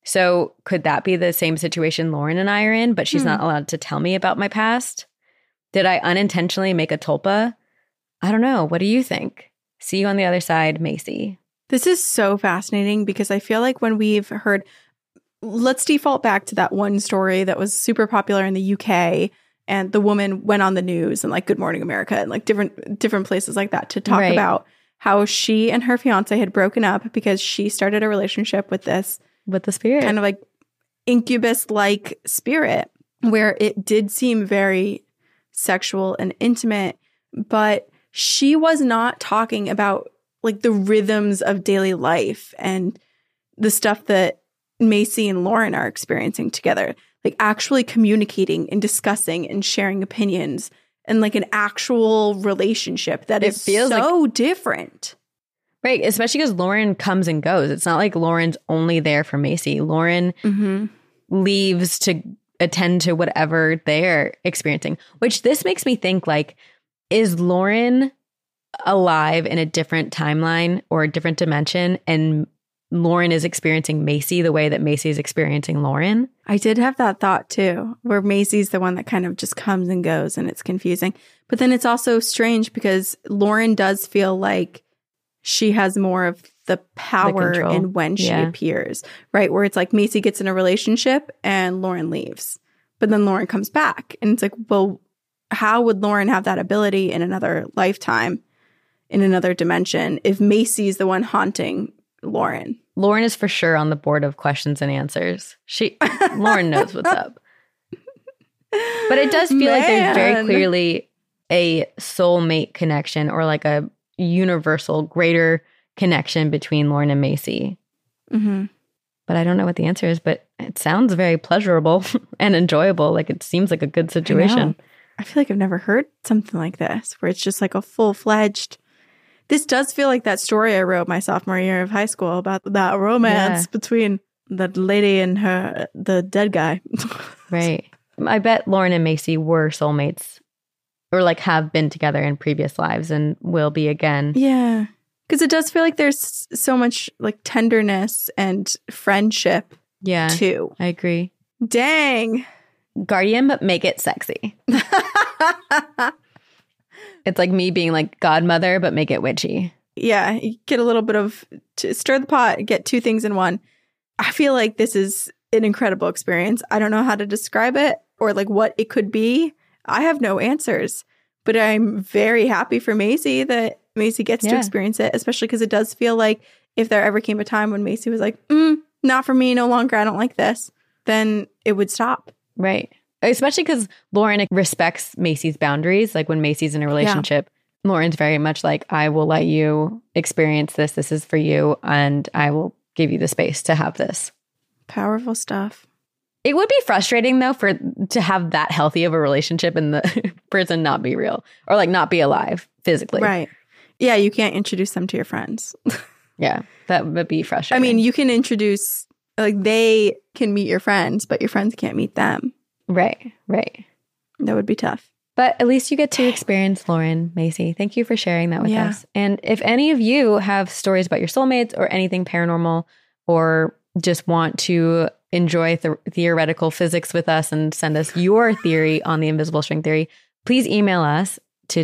So could that be the same situation Lauren and I are in, but she's not allowed to tell me about my past? Did I unintentionally make a tulpa? I don't know. What do you think? See you on the other side, Macy. This is so fascinating because I feel like when we've heard, let's default back to that one story that was super popular in the UK, and the woman went on the news and like Good Morning America and like different places like that to talk about how she and her fiance had broken up because she started a relationship with the spirit, kind of like incubus-like spirit, where it did seem very sexual and intimate, but she was not talking about like the rhythms of daily life and the stuff that Macy and Lauren are experiencing together, like actually communicating and discussing and sharing opinions and like an actual relationship that is so different. Right, especially because Lauren comes and goes. It's not like Lauren's only there for Macy. Lauren leaves to attend to whatever they're experiencing, which this makes me think, like, is Lauren alive in a different timeline or a different dimension, and Lauren is experiencing Macy the way that Macy is experiencing Lauren? I did have that thought too, where Macy's the one that kind of just comes and goes and it's confusing. But then it's also strange because Lauren does feel like she has more of the power in when she appears, right? Where it's like Macy gets in a relationship and Lauren leaves, but then Lauren comes back. And it's like, well, how would Lauren have that ability in another lifetime, in another dimension, if Macy's the one haunting Lauren? Lauren is for sure on the board of questions and answers. Lauren knows what's up. But it does feel like there's very clearly a soulmate connection, or like a universal greater connection between Lauren and Macy. But I don't know what the answer is, but it sounds very pleasurable and enjoyable. Like, it seems like a good situation. I feel like I've never heard something like this, where it's just like a full-fledged. This does feel like that story I wrote my sophomore year of high school about that romance between the lady and the dead guy. Right. I bet Lauren and Macy were soulmates, or like have been together in previous lives and will be again. Yeah. Because it does feel like there's so much like tenderness and friendship too. I agree. Dang. Guardian, but make it sexy. It's like me being like godmother, but make it witchy. Yeah, you get a little bit of, to stir the pot, get two things in one. I feel like this is an incredible experience. I don't know how to describe it or like what it could be. I have no answers, but I'm very happy for Macy that Macy gets to experience it, especially because it does feel like if there ever came a time when Macy was like, not for me, no longer, I don't like this, then it would stop. Right. Especially because Lauren respects Macy's boundaries. Like when Macy's in a relationship, Lauren's very much like, I will let you experience this. This is for you. And I will give you the space to have this. Powerful stuff. It would be frustrating, though, to have that healthy of a relationship and the person not be real or like not be alive physically. Right. Yeah, you can't introduce them to your friends. Yeah, that would be I frustrating. mean, you can introduce, like, they can meet your friends, but your friends can't meet them. Right. That would be tough. But at least you get to experience Lauren Macy. Thank you for sharing that with us. And if any of you have stories about your soulmates or anything paranormal, or just want to enjoy theoretical physics with us and send us your theory on the invisible string theory, please email us to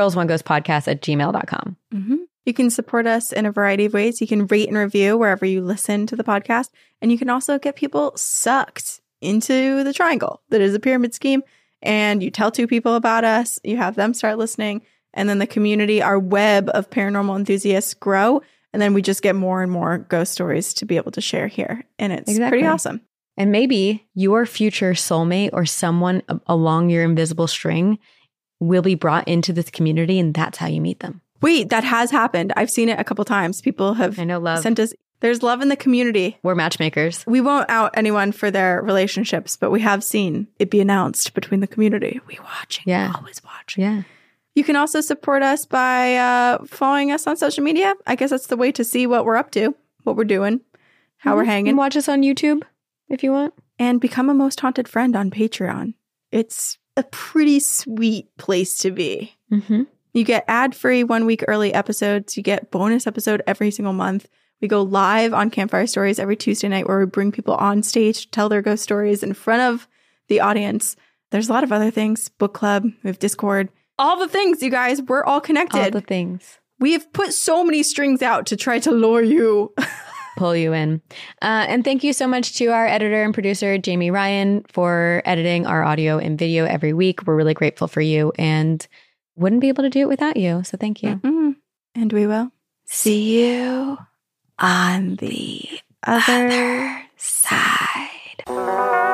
twogirlsoneghostpodcast@gmail.com. Mm-hmm. You can support us in a variety of ways. You can rate and review wherever you listen to the podcast. And you can also get people sucked into the triangle that is a pyramid scheme. And you tell 2 people about us. You have them start listening. And then the community, our web of paranormal enthusiasts grow. And then we just get more and more ghost stories to be able to share here. And it's pretty awesome. And maybe your future soulmate or someone along your invisible string will be brought into this community, and that's how you meet them. Wait, that has happened. I've seen it a couple times. People have sent us. There's love in the community. We're matchmakers. We won't out anyone for their relationships, but we have seen it be announced between the community. We watching. Yeah. Always watching. Yeah. You can also support us by following us on social media. I guess that's the way to see what we're up to, what we're doing, how we're hanging. And watch us on YouTube if you want. And become a Most Haunted Friend on Patreon. It's a pretty sweet place to be. Mm-hmm. You get ad-free 1 week early episodes. You get bonus episode every single month. We go live on Campfire Stories every Tuesday night where we bring people on stage to tell their ghost stories in front of the audience. There's a lot of other things. Book club. We have Discord. All the things, you guys. We're all connected. All the things. We have put so many strings out to try to lure you. Pull you in. And thank you so much to our editor and producer, Jamie Ryan, for editing our audio and video every week. We're really grateful for you and wouldn't be able to do it without you. So thank you. Mm-hmm. And we will see you on the other side.